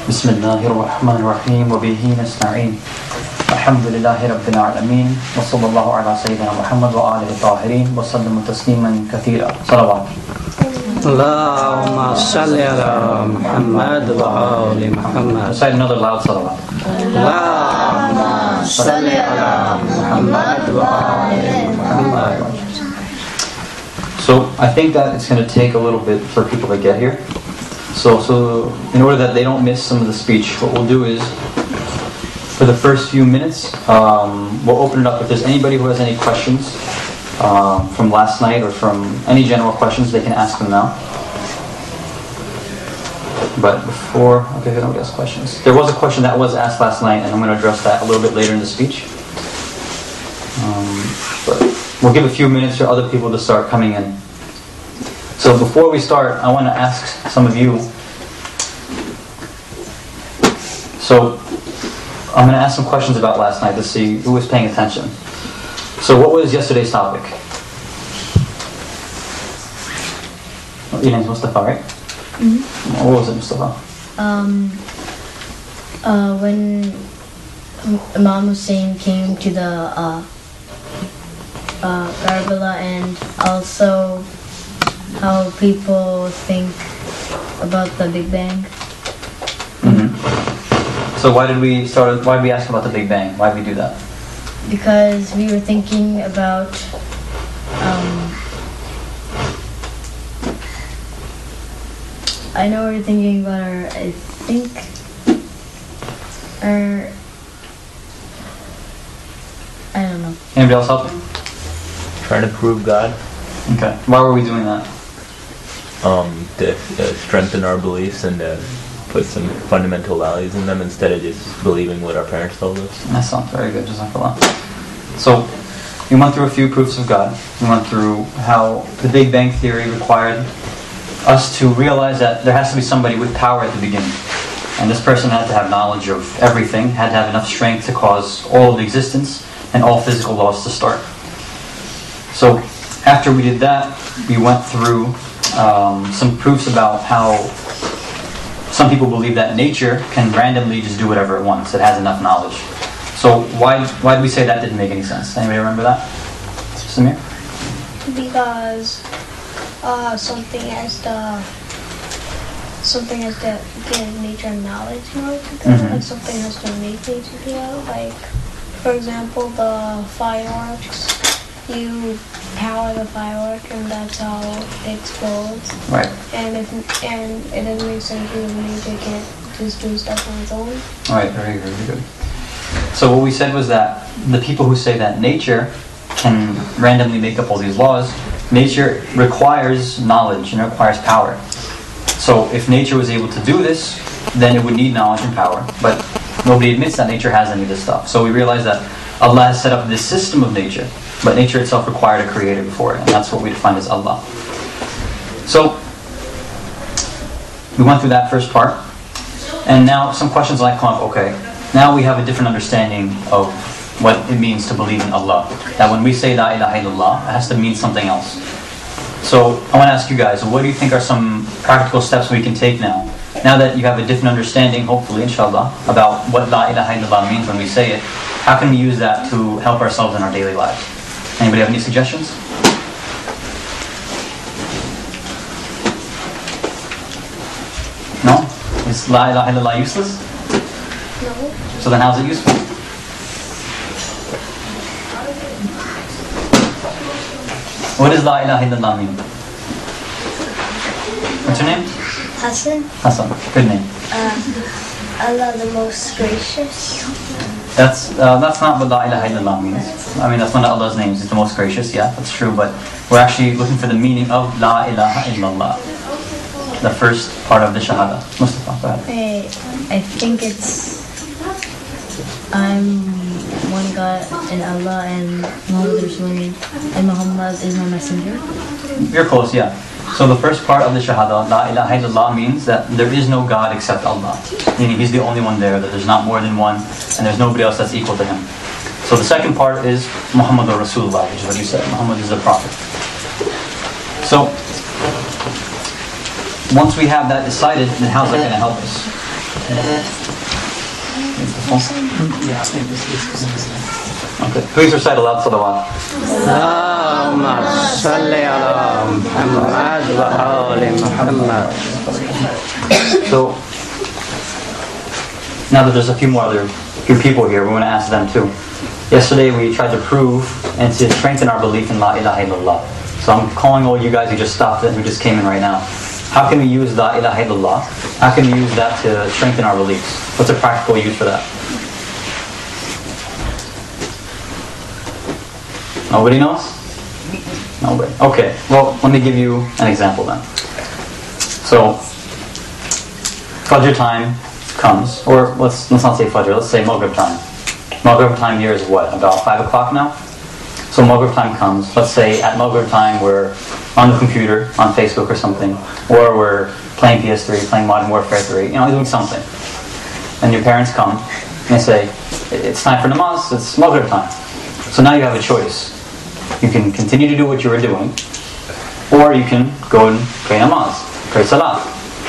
بسم الله الرحمن الرحيم وبه نستعين الحمد لله رب العالمين وصلى الله على سيدنا محمد وآله الطاهرين وسلم تسليما كثيرا صلوات اللهم صل على محمد وآل محمد. Recite another loud salawat. اللهم صل على محمد وآل محمد. So I think that it's going to take a little bit for people to get here. So in order that they don't miss some of the speech, what we'll do is, for the first few minutes, we'll open it up. If there's anybody who has any questions from last night or from any general questions, they can ask them now. But before, okay, nobody has questions. There was a question that was asked last night, and I'm going to address that a little bit later in the speech. But we'll give a few minutes for other people to start coming in. So before we start, I want to ask some of you. So I'm going to ask some questions about last night to see who was paying attention. So what was yesterday's topic? Your name's Mustafa, right? Mm-hmm. What was it, Mustafa? When Imam Hussein came to the Karbala, and also how people think about the Big Bang. Mm-hmm. So why did we ask about the Big Bang? Why did we do that? Because we were thinking about I know we're thinking about I don't know. Anybody else help? Trying to prove God. Okay. Why were we doing that? To strengthen our beliefs and to put some fundamental values in them instead of just believing what our parents told us. That sounds very good, Jazakallah. So, we went through a few proofs of God. We went through how the Big Bang Theory required us to realize that there has to be somebody with power at the beginning. And this person had to have knowledge of everything, had to have enough strength to cause all of existence and all physical laws to start. So, after we did that, we went through some proofs about how some people believe that nature can randomly just do whatever it wants. It has enough knowledge. So why did we say that didn't make any sense? Anybody remember that? Samir? Because something has to give nature knowledge in order to do it. Like something has to make nature do it. Like, for example, the fireworks. You power the firework, and that's how it explodes. Right. And it doesn't make sense because nature can't just do stuff on its own. Right. Very, very good. So what we said was that the people who say that nature can randomly make up all these laws, nature requires knowledge and it requires power. So if nature was able to do this, then it would need knowledge and power. But nobody admits that nature has any of this stuff. So we realize that Allah has set up this system of nature, but nature itself required a creator before it, and that's what we define as Allah. So we went through that first part, and now some questions like come up. Okay, now we have a different understanding of what it means to believe in Allah. That when we say La ilaha illallah, it has to mean something else. So I want to ask you guys, what do you think are some practical steps we can take now? Now that you have a different understanding, hopefully, inshallah, about what La ilaha illallah means when we say it, how can we use that to help ourselves in our daily lives? Anybody have any suggestions? No? Is La ilaha illallah useless? No. So then how's it useful? What does La ilaha illallah mean? What's your name? Hassan, Hassan. Good name. Allah the most gracious. That's not what La ilaha illallah means. I mean, that's one of Allah's names. It's the most gracious, yeah, that's true. But we're actually looking for the meaning of La ilaha illallah. The first part of the Shahada. Mustafa, go ahead. I think it's I'm one God and Allah and Muhammad Rasulullah and Muhammad is my messenger. You're close, yeah. So the first part of the Shahada, La ilaha illallah, means that there is no God except Allah. Meaning He's the only one there, that there's not more than one, and there's nobody else that's equal to Him. So the second part is Muhammadur Rasulullah, which is what you said. Muhammad is the Prophet. So once we have that decided, then how's that going to help us? Okay. Please recite aloud salawat. Allahumma salli ala Muhammad wa ali Muhammad. So, now that there's a few people here, we want to ask them too. Yesterday we tried to prove and to strengthen our belief in La ilaha illallah. So I'm calling all you guys who just stopped it, who just came in right now. How can we use La ilaha illallah? How can we use that to strengthen our beliefs? What's a practical use for that? Nobody knows? Nobody. Okay, well, let me give you an example then. So, Fajr time comes, or let's not say Fajr, let's say Maghrib time. Maghrib time here is what, about 5 o'clock now? So Maghrib time comes, let's say at Maghrib time we're on the computer, on Facebook or something, or we're playing PS3, playing Modern Warfare 3, doing something. And your parents come, and they say, it's time for namaz, it's Maghrib time. So now you have a choice. You can continue to do what you were doing, or you can go and pray namaz, pray salah.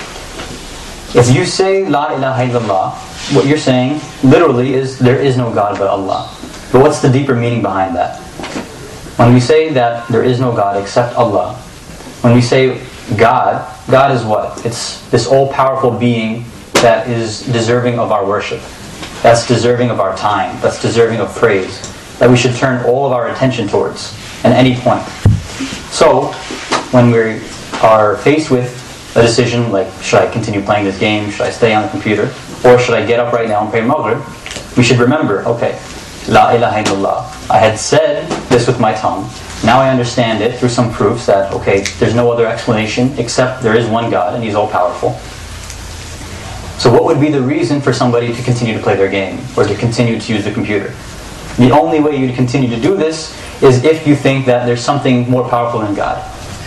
If you say La ilaha illallah, what you're saying literally is there is no God but Allah. But what's the deeper meaning behind that? When we say that there is no God except Allah, when we say God is what? It's this all-powerful being that is deserving of our worship. That's deserving of our time. That's deserving of praise. That we should turn all of our attention towards at any point. So, when we are faced with a decision like, should I continue playing this game? Should I stay on the computer? Or should I get up right now and pray Maghrib? We should remember, okay, La ilaha illallah. I had said this with my tongue. Now I understand it through some proofs that, okay, there's no other explanation except there is one God and He's all-powerful. So what would be the reason for somebody to continue to play their game or to continue to use the computer? The only way you'd continue to do this is if you think that there's something more powerful than God.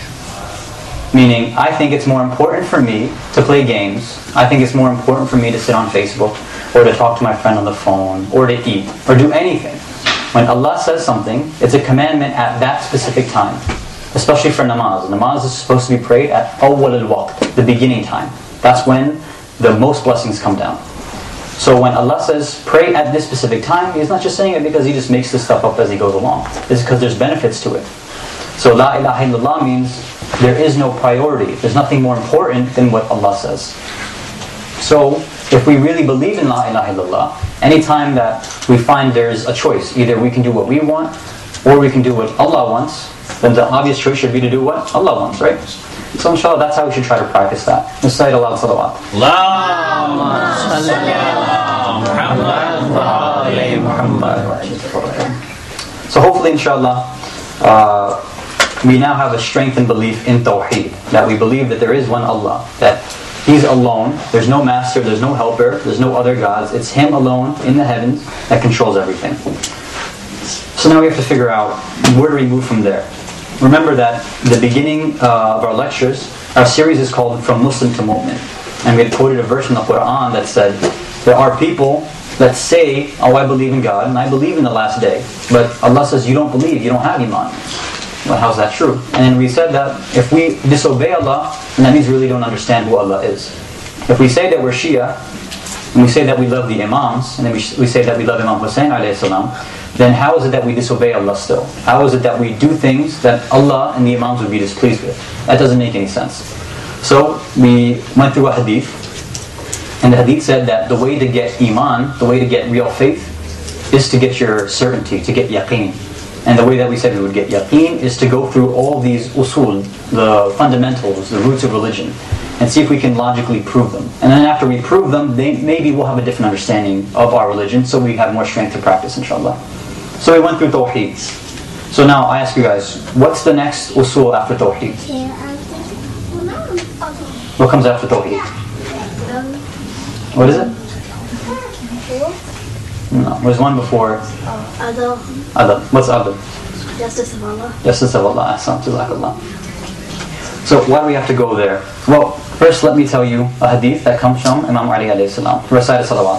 Meaning, I think it's more important for me to play games. I think it's more important for me to sit on Facebook or to talk to my friend on the phone or to eat or do anything. When Allah says something, it's a commandment at that specific time. Especially for namaz. Namaz is supposed to be prayed at awwal al-waqt, the beginning time. That's when the most blessings come down. So when Allah says, pray at this specific time, He's not just saying it because He just makes this stuff up as He goes along. It's because there's benefits to it. So La ilaha illallah means there is no priority. There's nothing more important than what Allah says. So if we really believe in La ilaha illallah, anytime that we find there's a choice, either we can do what we want or we can do what Allah wants, then the obvious choice should be to do what Allah wants, right? So inshallah, that's how we should try to practice that. Recite aloud salawat. Allahumma salli ala Muhammad wa ali Muhammad. So hopefully, inshallah, we now have a strengthened belief in Tawheed, that we believe that there is one Allah, that He's alone, there's no master, there's no helper, there's no other gods, it's Him alone in the heavens that controls everything. So now we have to figure out, where do we move from there? Remember that the beginning of our lectures, our series is called From Muslim to Mu'min. And we had quoted a verse in the Quran that said, there are people that say, oh, I believe in God and I believe in the last day. But Allah says, you don't believe, you don't have Iman. Well, how's that true? And then we said that if we disobey Allah, then that means we really don't understand who Allah is. If we say that we're Shia, and we say that we love the Imams, and then we say that we love Imam Hussein alayhi salam, then how is it that we disobey Allah still? How is it that we do things that Allah and the Imams would be displeased with? That doesn't make any sense. So we went through a hadith, and the hadith said that the way to get Iman, the way to get real faith, is to get your certainty, to get yaqeen. And the way that we said we would get yaqeen is to go through all these usul, the fundamentals, the roots of religion, and see if we can logically prove them. And then after we prove them, maybe we'll have a different understanding of our religion, so we have more strength to practice, inshallah. So we went through Tawheed. So now I ask you guys, what's the next usul after Tawheed? What comes after Tawheed? What is it? No, there's one before. Adab. Adab. What's adab? Justice of Allah. Justice of Allah. Jazakallah. So why do we have to go there? Well, first let me tell you a hadith that comes from Imam Ali alayhi salam. Recite a salawat.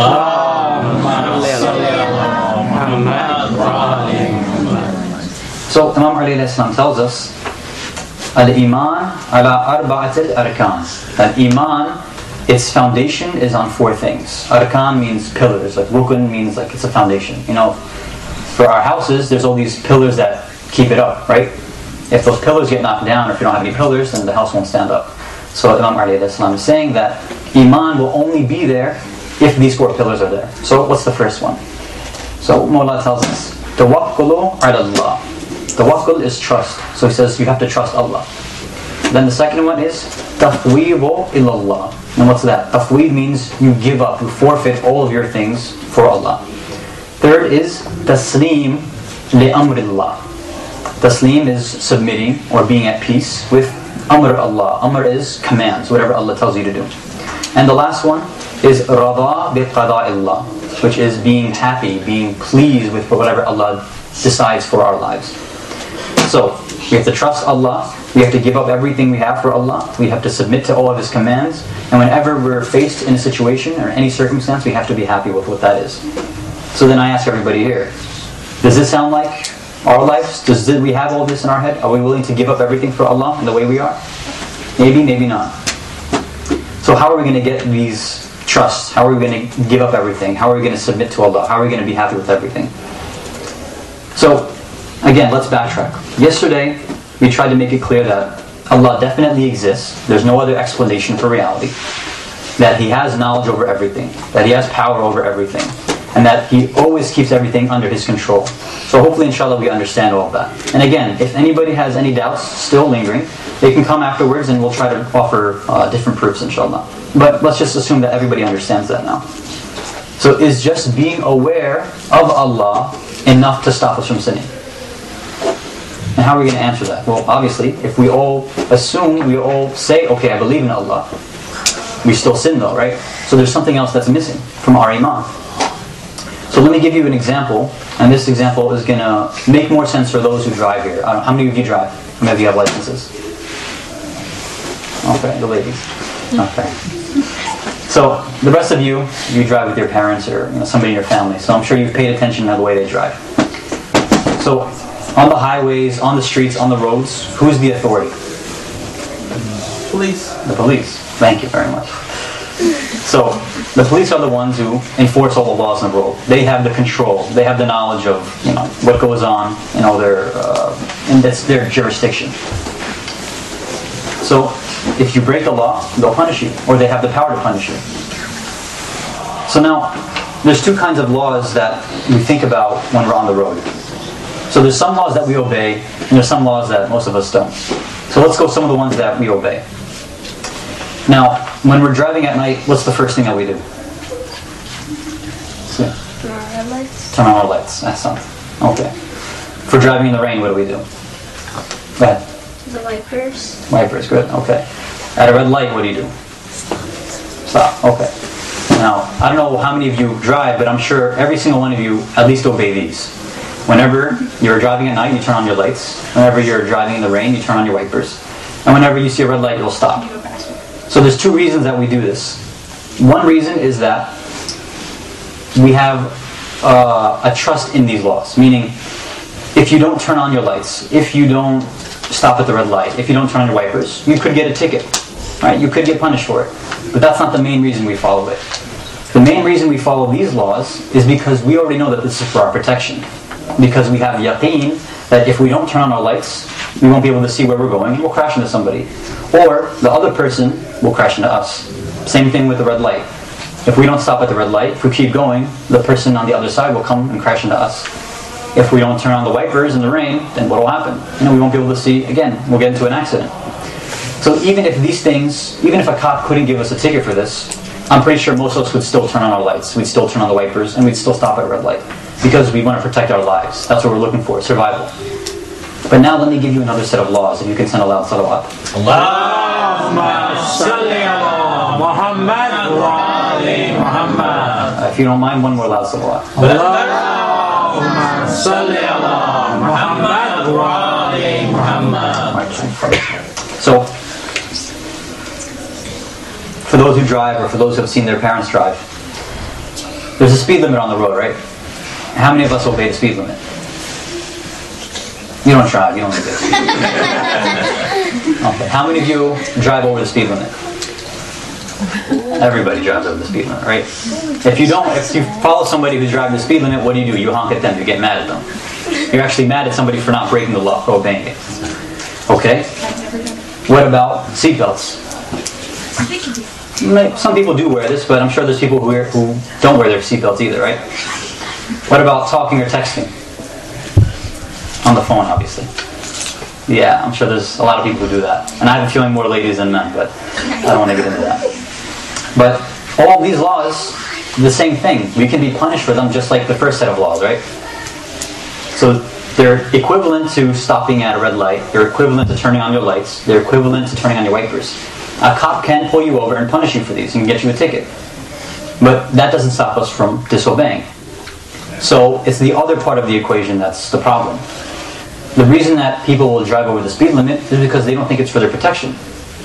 So Imam Ali alayhi salam tells us, Al-Iman ala arba'at al-arkan. That Iman its foundation is on 4 things. Arkan means pillars, like rukun means like it's a foundation. You know, for our houses, there's all these pillars that keep it up, right? If those pillars get knocked down, or if you don't have any pillars, then the house won't stand up. So Imam Ali is saying that Iman will only be there if these 4 pillars are there. So what's the first one? So Mawla tells us, Tawakkulu ala Allah. Tawakkul is trust. So he says you have to trust Allah. Then the second one is Tafweedu ilallah. And what's that? Tafweed means you give up, you forfeit all of your things for Allah. Third is Taslim li amrillah. Taslim is submitting or being at peace with Amr Allah. Amr is commands, whatever Allah tells you to do. And the last one is Rada bi qada'illah, which is being happy, being pleased with whatever Allah decides for our lives. So, we have to trust Allah, we have to give up everything we have for Allah, we have to submit to all of His commands, and whenever we're faced in a situation or any circumstance, we have to be happy with what that is. So then I ask everybody here, does this sound like our lives? Did we have all this in our head? Are we willing to give up everything for Allah in the way we are? Maybe, maybe not. So how are we going to get these trusts? How are we going to give up everything? How are we going to submit to Allah? How are we going to be happy with everything? So, again, let's backtrack. Yesterday, we tried to make it clear that Allah definitely exists. There's no other explanation for reality. That He has knowledge over everything. That He has power over everything. And that He always keeps everything under His control. So hopefully, inshallah, we understand all of that. And again, if anybody has any doubts still lingering, they can come afterwards and we'll try to offer different proofs, inshallah. But let's just assume that everybody understands that now. So is just being aware of Allah enough to stop us from sinning? And how are we going to answer that? Well, obviously, if we all assume, we all say, okay, I believe in Allah, we still sin though, right? So there's something else that's missing from our iman. So let me give you an example, and this example is going to make more sense for those who drive here. I don't know, how many of you drive? How many of you have licenses? Okay, the ladies. Okay. So the rest of you, you drive with your parents or somebody in your family. So I'm sure you've paid attention to the way they drive. So on the highways, on the streets, on the roads, who's the authority? Police. The police. Thank you very much. So the police are the ones who enforce all the laws in the world. They have the control. They have the knowledge of what goes on. And that's their jurisdiction. So if you break the law, they'll punish you, or they have the power to punish you. So now, there's 2 kinds of laws that we think about when we're on the road. So there's some laws that we obey, and there's some laws that most of us don't. So let's go some of the ones that we obey. Now, when we're driving at night, what's the first thing that we do? Turn on our lights. Turn on our lights. Excellent. Okay. For driving in the rain, what do we do? Go ahead. The wipers. Wipers, good. Okay. At a red light, what do you do? Stop. Okay. Now, I don't know how many of you drive, but I'm sure every single one of you at least obey these. Whenever you're driving at night, you turn on your lights. Whenever you're driving in the rain, you turn on your wipers. And whenever you see a red light, you'll stop. So there's 2 reasons that we do this. One reason is that we have a trust in these laws. Meaning, if you don't turn on your lights, if you don't stop at the red light, if you don't turn on your wipers, you could get a ticket. Right? You could get punished for it. But that's not the main reason we follow it. The main reason we follow these laws is because we already know that this is for our protection. Because we have yaqeen that if we don't turn on our lights, we won't be able to see where we're going and we'll crash into somebody. Or the other person will crash into us. Same thing with the red light. If we don't stop at the red light, if we keep going, the person on the other side will come and crash into us. If we don't turn on the wipers in the rain, then what will happen? We won't be able to see, again, we'll get into an accident. So even if these things, even if a cop couldn't give us a ticket for this, I'm pretty sure most of us would still turn on our lights, we'd still turn on the wipers, and we'd still stop at a red light. Because we want to protect our lives. That's what we're looking for, survival. But now let me give you another set of laws, if you can send aloud salawat. Allahumma salli ala Muhammad wa ali Muhammad. If you don't mind, one more loud salawat. Allahumma salli ala Muhammad wa ali Muhammad. So, for those who drive, or for those who have seen their parents drive, there's a speed limit on the road, right? How many of us obey the speed limit? You don't drive, you don't need this. Okay. How many of you drive over the speed limit? Everybody drives over the speed limit, right? If you follow somebody who's driving the speed limit, what do? You honk at them, you get mad at them. You're actually mad at somebody for not breaking the law, for obeying it. Okay? What about seatbelts? Some people do wear this, but I'm sure there's people who don't wear their seatbelts either, right? What about talking or texting? On the phone, obviously. Yeah, I'm sure there's a lot of people who do that. And I have a feeling more ladies than men, but I don't want to get into that. But all these laws, the same thing. We can be punished for them just like the first set of laws, right? So they're equivalent to stopping at a red light. They're equivalent to turning on your lights. They're equivalent to turning on your wipers. A cop can pull you over and punish you for these and get you a ticket. But that doesn't stop us from disobeying. So it's the other part of the equation that's the problem. The reason that people will drive over the speed limit is because they don't think it's for their protection.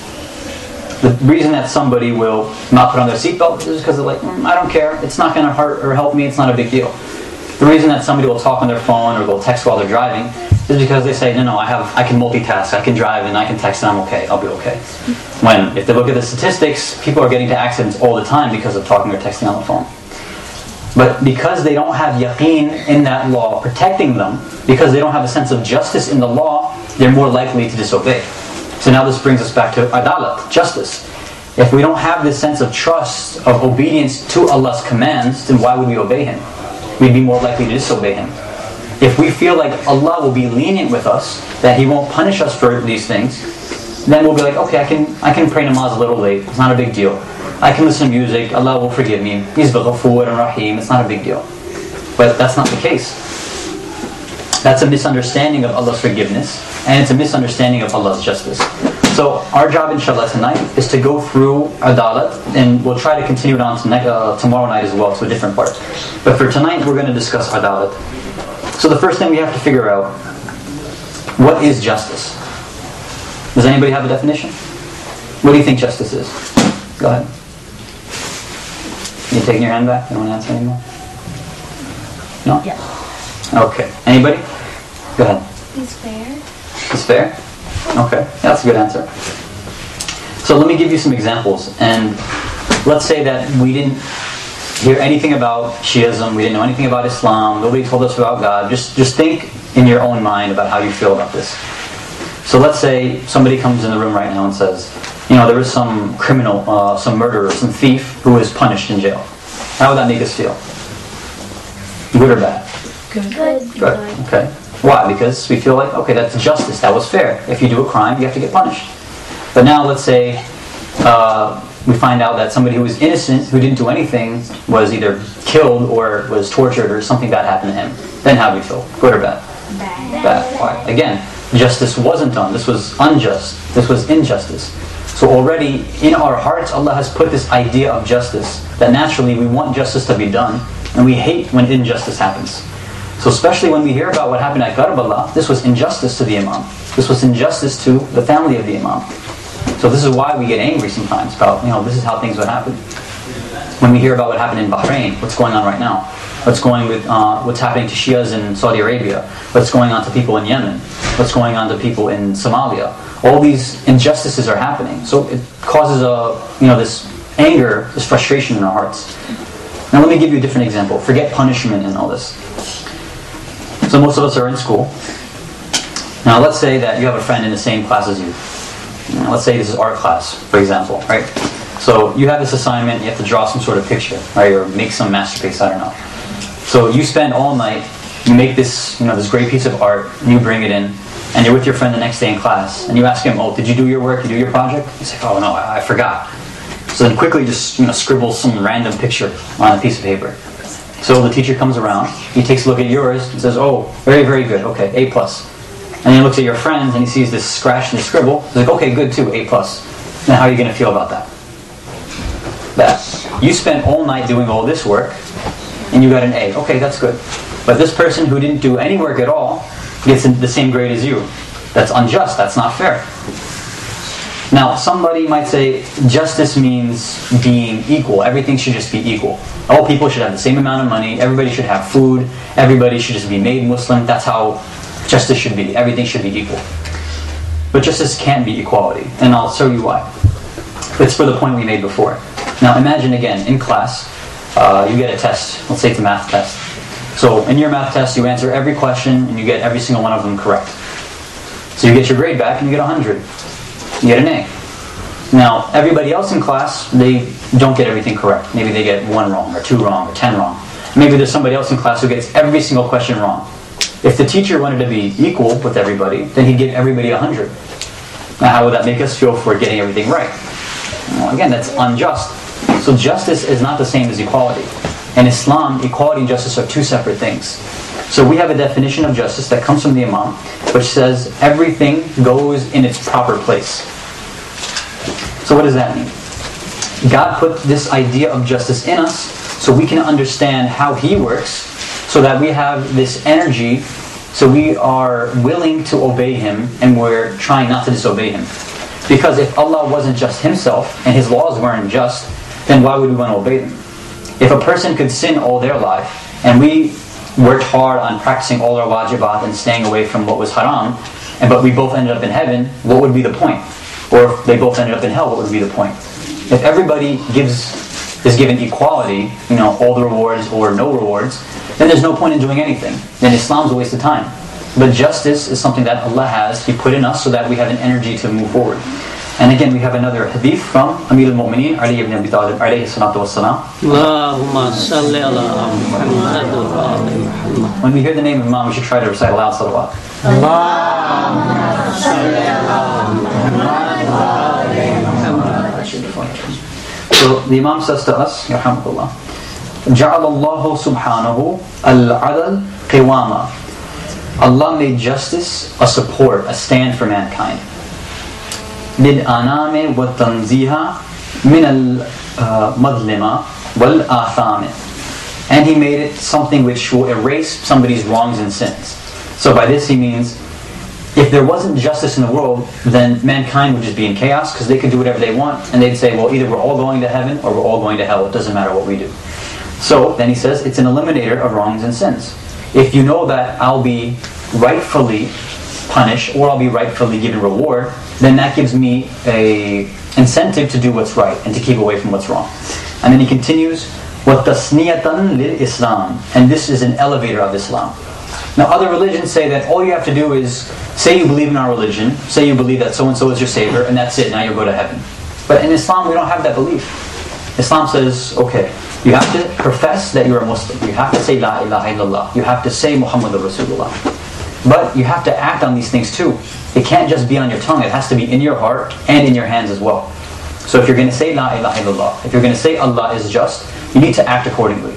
The reason that somebody will not put on their seatbelt is because they're like, I don't care, it's not going to hurt or help me, it's not a big deal. The reason that somebody will talk on their phone or they'll text while they're driving is because they say, no, I can multitask, I can drive and I can text and I'm okay, I'll be okay. When, if they look at the statistics, people are getting to accidents all the time because of talking or texting on the phone. But because they don't have yaqeen in that law protecting them, because they don't have a sense of justice in the law, they're more likely to disobey. So now this brings us back to adalat, justice. If we don't have this sense of trust, of obedience to Allah's commands, then why would we obey Him? We'd be more likely to disobey Him. If we feel like Allah will be lenient with us, that He won't punish us for these things, then we'll be like, okay, I can pray namaz a little late, it's not a big deal. I can listen to music, Allah will forgive me. He's Ghafur and Rahim, it's not a big deal. But that's not the case. That's a misunderstanding of Allah's forgiveness, and it's a misunderstanding of Allah's justice. So our job, inshallah, tonight is to go through adalat, and we'll try to continue it on to tomorrow night as well, to a different part. But for tonight, we're going to discuss adalat. So the first thing we have to figure out, what is justice? Does anybody have a definition? What do you think justice is? Go ahead. You taking your hand back? You don't want to answer anymore? No? Yeah. Okay. Anybody? Go ahead. It's fair. It's fair? Okay. Yeah, that's a good answer. So let me give you some examples. And let's say that we didn't hear anything about Shiism, we didn't know anything about Islam, nobody told us about God. Just think in your own mind about how you feel about this. So let's say somebody comes in the room right now and says, there was some criminal, some murderer, some thief who was punished in jail. How would that make us feel? Good or bad? Good. Good. Okay. Why? Because we feel like, okay, that's justice. That was fair. If you do a crime, you have to get punished. But now let's say we find out that somebody who was innocent, who didn't do anything, was either killed or was tortured or something bad happened to him. Then how do we feel? Good or bad? Bad. Why? Again, justice wasn't done. This was unjust. This was injustice. So already in our hearts, Allah has put this idea of justice, that naturally we want justice to be done, and we hate when injustice happens. So especially when we hear about what happened at Karbala, this was injustice to the Imam. This was injustice to the family of the Imam. So this is why we get angry sometimes about, this is how things would happen. When we hear about what happened in Bahrain, what's going on right now, what's happening to Shias in Saudi Arabia, what's going on to people in Yemen, what's going on to people in Somalia. All these injustices are happening. So it causes this anger, this frustration in our hearts. Now let me give you a different example. Forget punishment and all this. So most of us are in school. Now let's say that you have a friend in the same class as you. Now, let's say this is art class, for example, right? So you have this assignment, you have to draw some sort of picture, right? Or make some masterpiece, I don't know. So you spend all night, you make this, this great piece of art, and you bring it in, and you're with your friend the next day in class, and you ask him, did you do your work, you do your project? He's like, oh no, I forgot. So then quickly just, scribble some random picture on a piece of paper. So the teacher comes around, he takes a look at yours, and says, oh, very, very good, okay, A+. And he looks at your friends, and he sees this scratch and this scribble, he's like, okay, good too, A+. Now how are you going to feel about that? That you spent all night doing all this work, and you got an A. Okay, that's good. But this person who didn't do any work at all gets the same grade as you. That's unjust. That's not fair. Now, somebody might say justice means being equal. Everything should just be equal. All people should have the same amount of money. Everybody should have food. Everybody should just be made Muslim. That's how justice should be. Everything should be equal. But justice can't be equality. And I'll show you why. It's for the point we made before. Now imagine again, in class, you get a test. Let's say it's a math test. So in your math test, you answer every question and you get every single one of them correct. So you get your grade back and you get 100. You get an A. Now, everybody else in class, they don't get everything correct. Maybe they get 1 wrong, or 2 wrong, or 10 wrong. Maybe there's somebody else in class who gets every single question wrong. If the teacher wanted to be equal with everybody, then he'd give everybody 100. Now, how would that make us feel for getting everything right? Well, again, that's unjust. So justice is not the same as equality. In Islam, equality and justice are 2 separate things. So we have a definition of justice that comes from the Imam, which says everything goes in its proper place. So what does that mean? God put this idea of justice in us so we can understand how He works, so that we have this energy, so we are willing to obey Him and we're trying not to disobey Him. Because if Allah wasn't just Himself and His laws weren't just, then why would we want to obey them? If a person could sin all their life and we worked hard on practicing all our wajibat and staying away from what was haram, but we both ended up in heaven, what would be the point? Or if they both ended up in hell, what would be the point? If everybody is given equality, all the rewards or no rewards, then there's no point in doing anything. Then Islam's a waste of time. But justice is something that Allah has, He put in us so that we have an energy to move forward. And again, we have another hadith from Amir al-Mu'mineen, Ali ibn Abi Talib, alayhi salatu wassalam. Allahumma salli ala Muhammad wa ali Muhammad. When we hear the name of Imam, we should try to recite aloud salawat. Allahumma salli ala Muhammad wa ali Muhammad. So the Imam says to us, Yarhamukallah, جَعَلَ اللَّهُ سُبْحَانَهُ الْعَدَلْ قِوَامًا. Allah made justice a support, a stand for mankind. لِلْأَنَامِ وَالتَّنْزِيهَ مِنَ الْمَظْلِمَةِ وَالْآثَامِ. And He made it something which will erase somebody's wrongs and sins. So by this He means, if there wasn't justice in the world, then mankind would just be in chaos, because they could do whatever they want, and they'd say, well, either we're all going to heaven or we're all going to hell. It doesn't matter what we do. So then He says, it's an eliminator of wrongs and sins. If you know that I'll be rightfully punished or I'll be rightfully given reward, then that gives me a incentive to do what's right and to keep away from what's wrong. And then He continues, وَتَسْنِيَةً لِلْإِسْلَامِ. And this is an elevator of Islam. Now other religions say that all you have to do is say you believe in our religion, say you believe that so-and-so is your savior, and that's it, now you'll go to heaven. But in Islam we don't have that belief. Islam says, okay, you have to profess that you're a Muslim. You have to say La ilaha illallah. You have to say Muhammadur Rasulullah. But you have to act on these things too. It can't just be on your tongue. It has to be in your heart and in your hands as well. So if you're going to say La ilaha illallah, if you're going to say Allah is just, you need to act accordingly.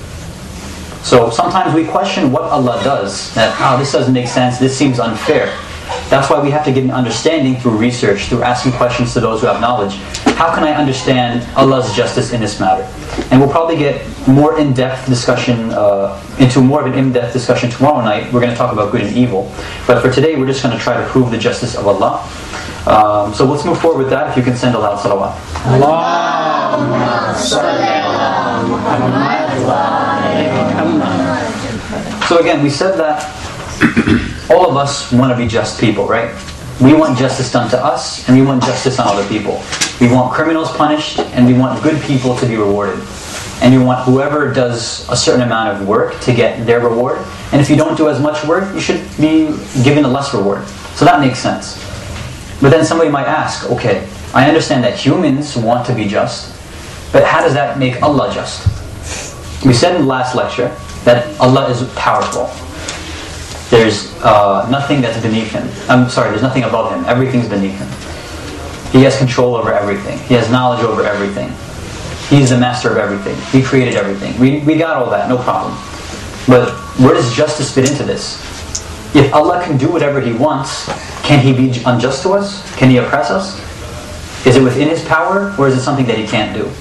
So sometimes we question what Allah does. That, this doesn't make sense. This seems unfair. That's why we have to get an understanding through research, through asking questions to those who have knowledge. How can I understand Allah's justice in this matter? And we'll probably get more in-depth discussion, into more of an in-depth discussion tomorrow night. We're going to talk about good and evil. But for today, we're just going to try to prove the justice of Allah. So let's move forward with that. If you can send aloud salawat. Allahumma salli ala Muhammad wa ali Muhammad. So again, we said that all of us want to be just people, right? We want justice done to us, and we want justice on other people. We want criminals punished, and we want good people to be rewarded. And we want whoever does a certain amount of work to get their reward. And if you don't do as much work, you should be given a less reward. So that makes sense. But then somebody might ask, okay, I understand that humans want to be just, but how does that make Allah just? We said in the last lecture that Allah is powerful. There's nothing that's beneath Him. There's nothing above Him. Everything's beneath Him. He has control over everything. He has knowledge over everything. He's the master of everything. He created everything. We got all that, no problem. But where does justice fit into this? If Allah can do whatever He wants, can He be unjust to us? Can He oppress us? Is it within His power, or is it something that He can't do?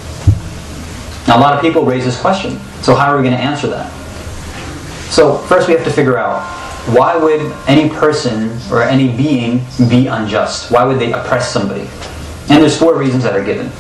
Now a lot of people raise this question. So how are we going to answer that? So first we have to figure out, why would any person or any being be unjust? Why would they oppress somebody? And there's 4 reasons that are given.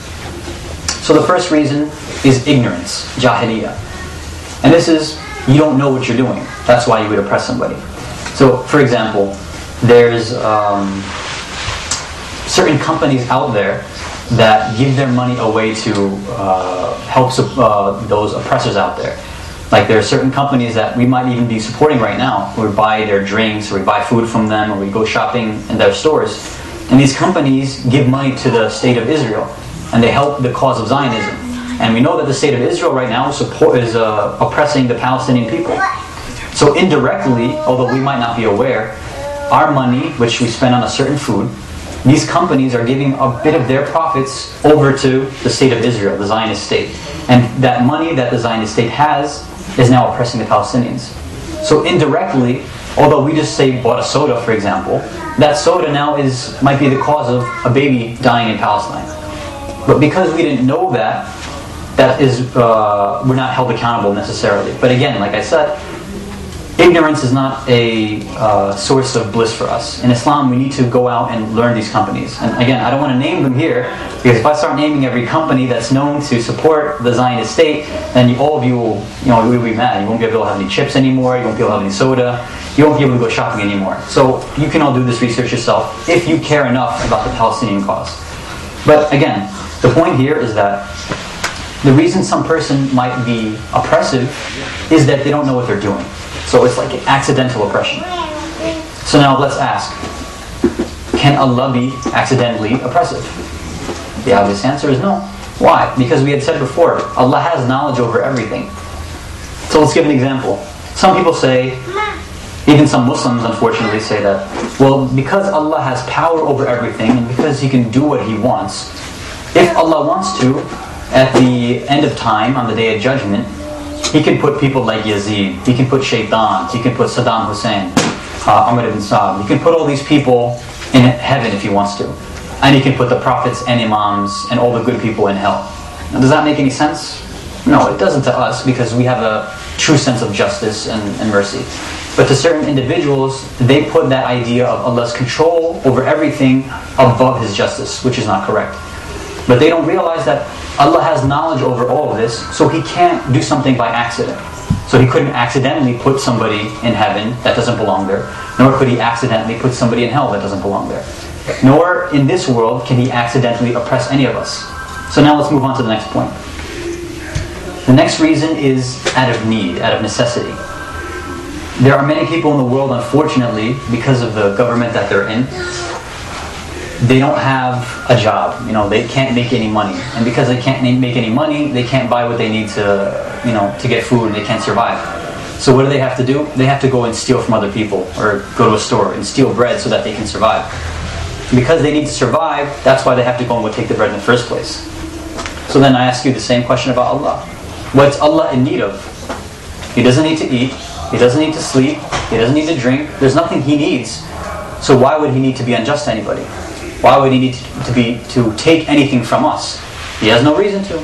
So the first reason is ignorance, jahiliyyah. And this is, you don't know what you're doing. That's why you would oppress somebody. So for example, there's certain companies out there that give their money away to help those oppressors out there. Like there are certain companies that we might even be supporting right now. We buy their drinks, or we buy food from them, or we go shopping in their stores. And these companies give money to the state of Israel, and they help the cause of Zionism. And we know that the state of Israel right now is oppressing the Palestinian people. So indirectly, although we might not be aware, our money, which we spend on a certain food, these companies are giving a bit of their profits over to the state of Israel, the Zionist state. And that money that the Zionist state has is now oppressing the Palestinians. So indirectly, although we just say bought a soda, for example, that soda now might be the cause of a baby dying in Palestine. But because we didn't know that, we're not held accountable necessarily. But again, like I said, ignorance is not a source of bliss for us. In Islam, we need to go out and learn these companies. And again, I don't want to name them here, because if I start naming every company that's known to support the Zionist state, then all of you will be mad. You won't be able to have any chips anymore. You won't be able to have any soda. You won't be able to go shopping anymore. So you can all do this research yourself if you care enough about the Palestinian cause. But again, the point here is that the reason some person might be oppressive is that they don't know what they're doing. So it's like accidental oppression. So now let's ask, can Allah be accidentally oppressive? The obvious answer is no. Why? Because we had said before, Allah has knowledge over everything. So let's give an example. Some people say, even some Muslims unfortunately say that, well, because Allah has power over everything and because He can do what He wants, if Allah wants to, at the end of time, on the Day of Judgment, He can put people like Yazid, He can put Shaitan, He can put Saddam Hussein, Ahmad ibn Saad. He can put all these people in heaven if He wants to. And He can put the prophets and imams and all the good people in hell. Now, does that make any sense? No, it doesn't to us, because we have a true sense of justice and mercy. But to certain individuals, they put that idea of Allah's control over everything above His justice, which is not correct. But they don't realize that Allah has knowledge over all of this, so He can't do something by accident. So He couldn't accidentally put somebody in heaven that doesn't belong there, nor could He accidentally put somebody in hell that doesn't belong there. Nor in this world can He accidentally oppress any of us. So now let's move on to the next point. The next reason is out of need, out of necessity. There are many people in the world, unfortunately, because of the government that they're in, they don't have a job. They can't make any money. And because they can't make any money, they can't buy what they need to get food, and they can't survive. So what do they have to do? They have to go and steal from other people, or go to a store and steal bread so that they can survive. Because they need to survive, that's why they have to go and go take the bread in the first place. So then I ask you the same question about Allah. What's Allah in need of? He doesn't need to eat. He doesn't need to sleep. He doesn't need to drink. There's nothing He needs. So why would He need to be unjust to anybody? Why would He need to take anything from us? He has no reason to.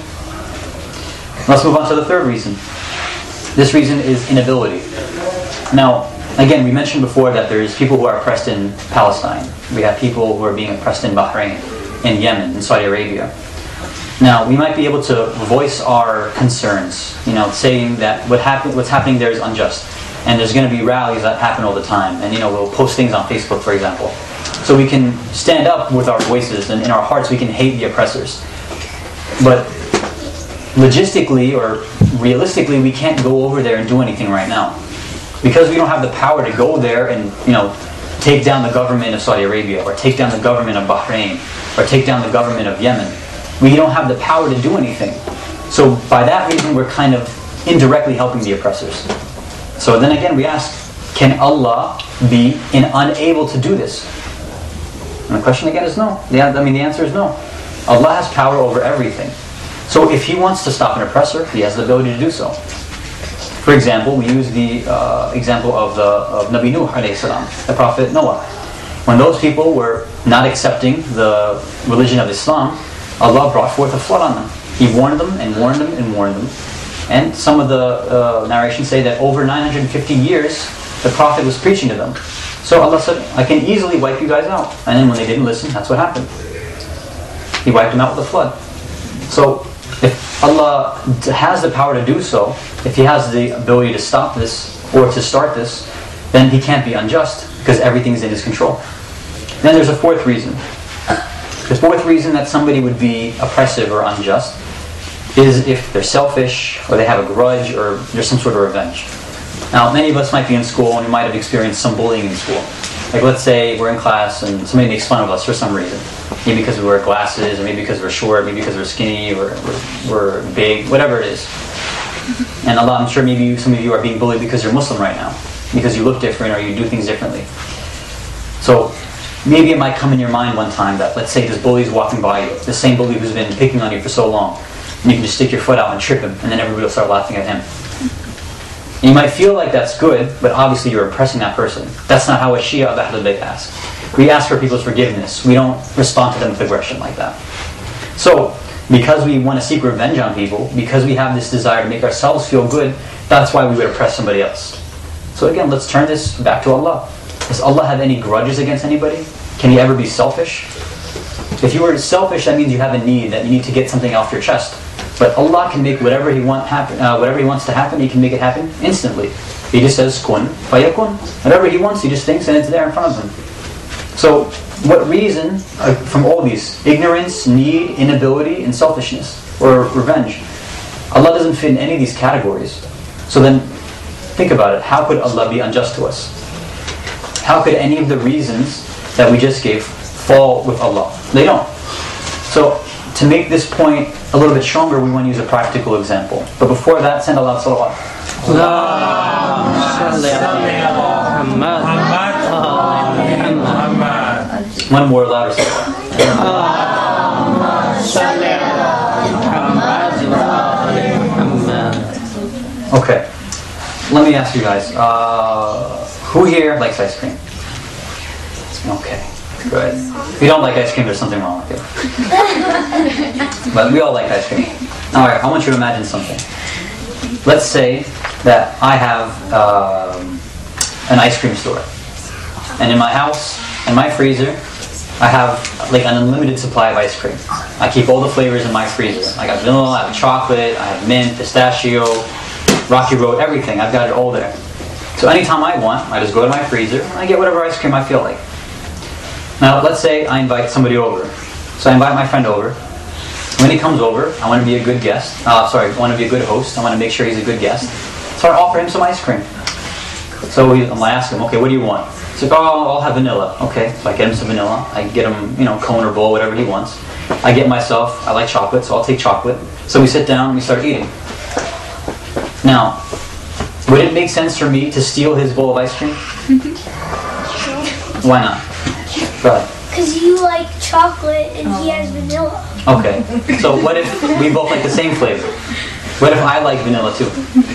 Let's move on to the third reason. This reason is inability. Now, again, we mentioned before that there's people who are oppressed in Palestine. We have people who are being oppressed in Bahrain, in Yemen, in Saudi Arabia. Now, we might be able to voice our concerns, saying that what's happening there is unjust. And there's going to be rallies that happen all the time. And, we'll post things on Facebook, for example. So we can stand up with our voices, and in our hearts we can hate the oppressors. But logistically or realistically, we can't go over there and do anything right now. Because we don't have the power to go there and, take down the government of Saudi Arabia, or take down the government of Bahrain, or take down the government of Yemen. We don't have the power to do anything. So by that reason, we're kind of indirectly helping the oppressors. So then again, we ask, can Allah be unable to do this? And the question again is no. The answer is no. Allah has power over everything. So if He wants to stop an oppressor, He has the ability to do so. For example, we use the example of Nabi Nuh alayhi salam, the Prophet Noah. When those people were not accepting the religion of Islam, Allah brought forth a flood on them. He warned them and warned them and warned them. And some of the narrations say that over 950 years, the Prophet was preaching to them. So Allah said, I can easily wipe you guys out. And then when they didn't listen, that's what happened. He wiped them out with a flood. So if Allah has the power to do so, if He has the ability to stop this or to start this, then He can't be unjust, because everything's in His control. Then there's a fourth reason. The fourth reason that somebody would be oppressive or unjust is if they're selfish, or they have a grudge, or there's some sort of revenge. Now, many of us might be in school and we might have experienced some bullying in school. Like, let's say we're in class and somebody makes fun of us for some reason. Maybe because we wear glasses, or maybe because we're short, maybe because we're skinny, or we're big, whatever it is. And Allah, I'm sure maybe some of you are being bullied because you're Muslim right now, because you look different or you do things differently. So maybe it might come in your mind one time that, let's say this bully is walking by you, the same bully who's been picking on you for so long, and you can just stick your foot out and trip him, and then everybody will start laughing at him. And you might feel like that's good, but obviously you're oppressing that person. That's not how a Shia of Ahlul Bayt asks. We ask for people's forgiveness. We don't respond to them with aggression like that. So, because we want to seek revenge on people, because we have this desire to make ourselves feel good, that's why we would oppress somebody else. So again, let's turn this back to Allah. Does Allah have any grudges against anybody? Can He ever be selfish? If you were selfish, that means you have a need, that you need to get something off your chest. But Allah can make whatever He wants to happen, He can make it happen instantly. He just says, kun, fayakun. Whatever He wants, He just thinks and it's there in front of Him. So, what reason from all these? Ignorance, need, inability, and selfishness, or revenge. Allah doesn't fit in any of these categories. So then, think about it. How could Allah be unjust to us? How could any of the reasons that we just gave fall with Allah? They don't. So, to make this point a little bit stronger, we want to use a practical example. But before that, send Allah salawat. One more louder salawat. Okay. Let me ask you guys. Who here likes ice cream? Okay. Good. If you don't like ice cream, there's something wrong with you. But we all like ice cream. Alright, I want you to imagine something. Let's say that I have an ice cream store. And in my house, in my freezer, I have like an unlimited supply of ice cream. I keep all the flavors in my freezer. I got vanilla, I have chocolate, I have mint, pistachio, Rocky Road, everything. I've got it all there. So anytime I want, I just go to my freezer and I get whatever ice cream I feel like. Now, let's say I invite somebody over. So I invite my friend over. When he comes over, I want to be a good guest. I want to be a good host. I want to make sure he's a good guest. So I offer him some ice cream. So I ask him, okay, what do you want? He's like, oh, I'll have vanilla. Okay, so I get him some vanilla. I get him, cone or bowl, whatever he wants. I get myself, I like chocolate, so I'll take chocolate. So we sit down and we start eating. Now, would it make sense for me to steal his bowl of ice cream? Why not? Go ahead. Because you like chocolate and he has vanilla. Okay, so what if we both like the same flavor? What if I like vanilla too?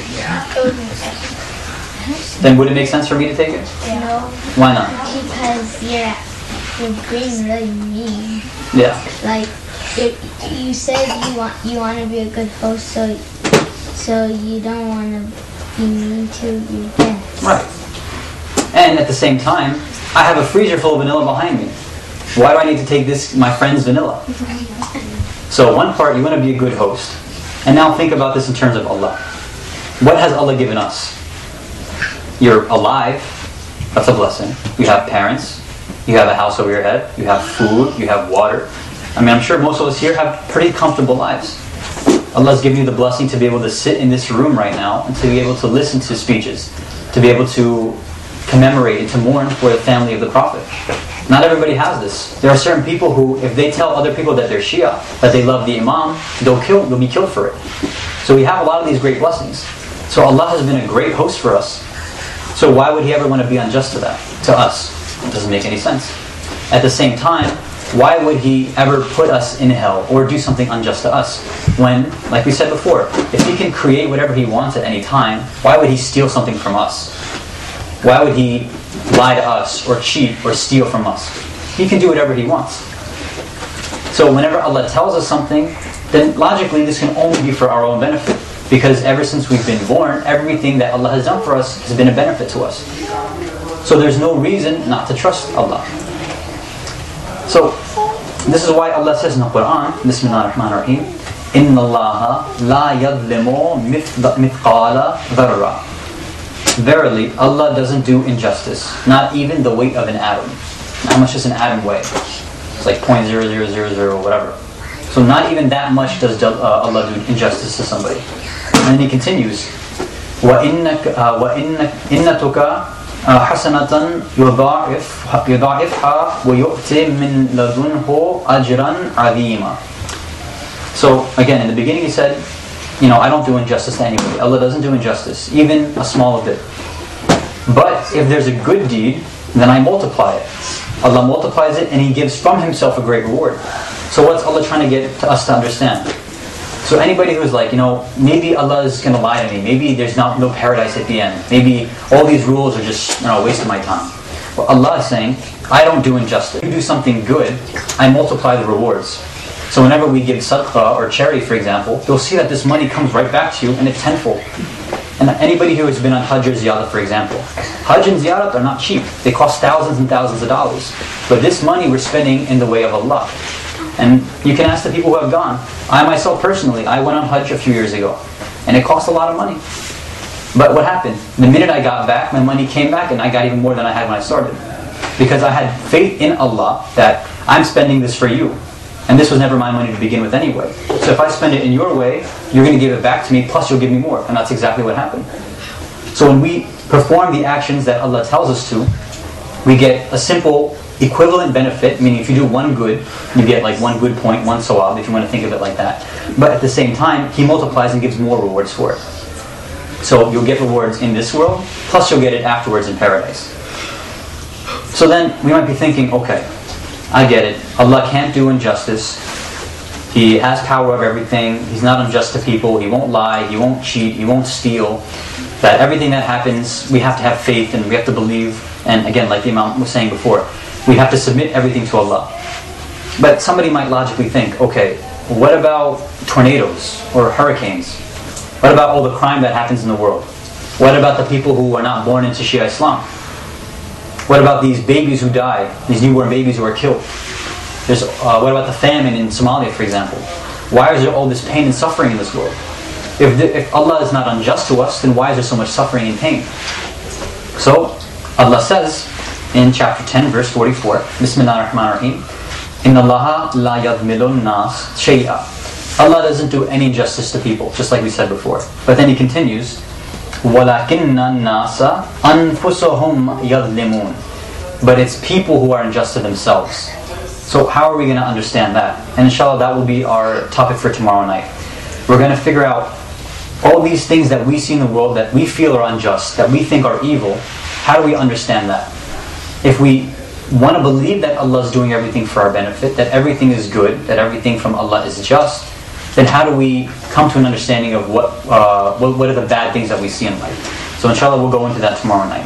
Then would it make sense for me to take it? No. Why not? Because you're being really mean. Yeah. Like, you said you want to be a good host, so you don't want to be mean to your guests. Right. And at the same time, I have a freezer full of vanilla behind me. Why do I need to take my friend's vanilla? So one part, you want to be a good host. And now think about this in terms of Allah. What has Allah given us? You're alive. That's a blessing. You have parents. You have a house over your head. You have food. You have water. I mean, I'm sure most of us here have pretty comfortable lives. Allah's given you the blessing to be able to sit in this room right now and to be able to listen to speeches, to be able to commemorate and to mourn for the family of the Prophet. Not everybody has this. There are certain people who, if they tell other people that they're Shia, that they love the Imam, they'll be killed for it. So we have a lot of these great blessings. So Allah has been a great host for us. So why would He ever want to be unjust to us? It doesn't make any sense. At the same time, why would He ever put us in hell or do something unjust to us? When, like we said before, if He can create whatever He wants at any time, why would He steal something from us? Why would He lie to us or cheat or steal from us? He can do whatever He wants. So whenever Allah tells us something, then logically this can only be for our own benefit. Because ever since we've been born, everything that Allah has done for us has been a benefit to us. So there's no reason not to trust Allah. So this is why Allah says in the Quran, Bismillah ar-Rahman ar-Rahim, إِنَّ اللَّهَ لَا يَظْلِمُ مِثْقَالَ ذَرَّةٍ. Verily, Allah doesn't do injustice, not even the weight of an atom. How much does an atom weigh? It's like 0.0000 whatever. So not even that much does Allah do injustice to somebody. And then he continues, وَإِنَّتُكَ حَسَنَةً يُضَاعِفْهَا وَيُؤْتِ مِنْ لَدُنْهُ أَجْرًا عَظِيمًا. So again, in the beginning he said, I don't do injustice to anybody. Allah doesn't do injustice, even a small bit. But if there's a good deed, then I multiply it. Allah multiplies it and He gives from Himself a great reward. So what's Allah trying to get us to understand? So anybody who's like, maybe Allah is going to lie to me. Maybe there's no paradise at the end. Maybe all these rules are just a waste of my time. Well, Allah is saying, I don't do injustice. If you do something good, I multiply the rewards. So whenever we give sadaqah or charity, for example, you'll see that this money comes right back to you and it's tenfold. And anybody who has been on Hajj or Ziyarat, for example, Hajj and Ziyarat are not cheap. They cost thousands and thousands of dollars. But this money we're spending in the way of Allah. And you can ask the people who have gone. I myself personally, I went on Hajj a few years ago. And it cost a lot of money. But what happened? The minute I got back, my money came back and I got even more than I had when I started. Because I had faith in Allah that I'm spending this for you. And this was never my money to begin with anyway. So if I spend it in your way, you're going to give it back to me, plus you'll give me more. And that's exactly what happened. So when we perform the actions that Allah tells us to, we get a simple equivalent benefit, meaning if you do one good, you get like 1 good point, 1 sawab, if you want to think of it like that. But at the same time, He multiplies and gives more rewards for it. So you'll get rewards in this world, plus you'll get it afterwards in paradise. So then we might be thinking, okay, I get it. Allah can't do injustice. He has power over everything. He's not unjust to people. He won't lie. He won't cheat. He won't steal. That everything that happens, we have to have faith and we have to believe. And again, like the Imam was saying before, we have to submit everything to Allah. But somebody might logically think, okay, what about tornadoes or hurricanes? What about all the crime that happens in the world? What about the people who are not born into Shia Islam? What about these babies who die, these newborn babies who are killed? What about the famine in Somalia, for example? Why is there all this pain and suffering in this world? If Allah is not unjust to us, then why is there so much suffering and pain? So, Allah says in chapter 10, verse 44, Bismillah ar-Rahman ar-Rahim, Inna Allaha la yadhmilun nas shay'a. Allah doesn't do any justice to people, just like we said before. But then He continues, وَلَكِنَّ النَّاسَ أَنفُسَهُمْ يَظْلِمُونَ. But it's people who are unjust to themselves. So how are we going to understand that? And inshallah, that will be our topic for tomorrow night. We're going to figure out all these things that we see in the world that we feel are unjust, that we think are evil. How do we understand that? If we want to believe that Allah is doing everything for our benefit, that everything is good, that everything from Allah is just, then how do we come to an understanding of what are the bad things that we see in life? So inshallah, we'll go into that tomorrow night.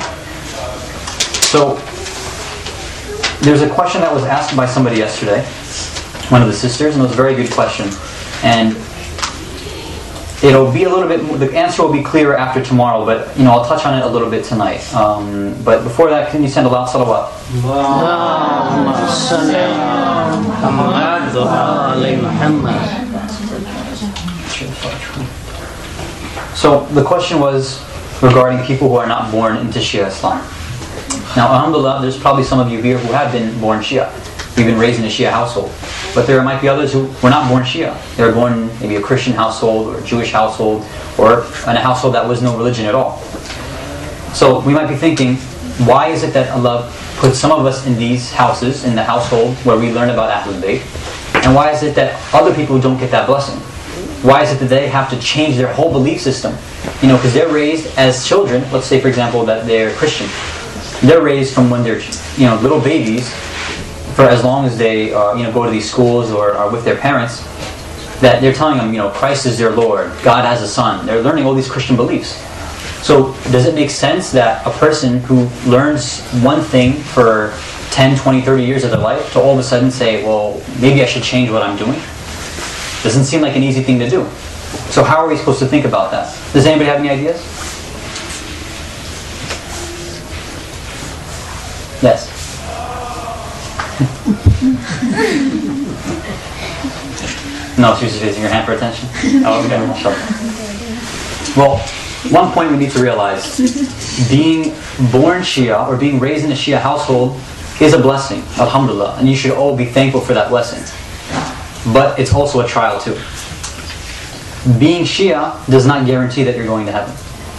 So there's a question that was asked by somebody yesterday, one of the sisters, and it was a very good question. And it'll be a little bit, the answer will be clearer after tomorrow, but I'll touch on it a little bit tonight. But before that, can you send a loud salawat? Allahumma salli ala Muhammad wa ali Muhammad. So the question was regarding people who are not born into Shia Islam. Now, alhamdulillah, there's probably some of you here who have been born Shia. You've been raised in a Shia household. But there might be others who were not born Shia. They were born in maybe a Christian household or a Jewish household or in a household that was no religion at all. So we might be thinking, why is it that Allah put some of us in these houses, in the household where we learn about Ahlul Bayt? And why is it that other people don't get that blessing? Why is it that they have to change their whole belief system? Because they're raised as children. Let's say, for example, that they're Christian. They're raised from when they're little babies, for as long as they go to these schools or are with their parents, that they're telling them, Christ is their Lord, God has a son. They're learning all these Christian beliefs. So does it make sense that a person who learns one thing for 10, 20, 30 years of their life to all of a sudden say, well, maybe I should change what I'm doing? Doesn't seem like an easy thing to do. So how are we supposed to think about that? Does anybody have any ideas? Yes. No, she was just raising her hand for attention. Oh, okay. Sure. Well, one point we need to realize, being born Shia or being raised in a Shia household is a blessing, alhamdulillah, and you should all be thankful for that blessing. But it's also a trial too. Being Shia does not guarantee that you're going to heaven.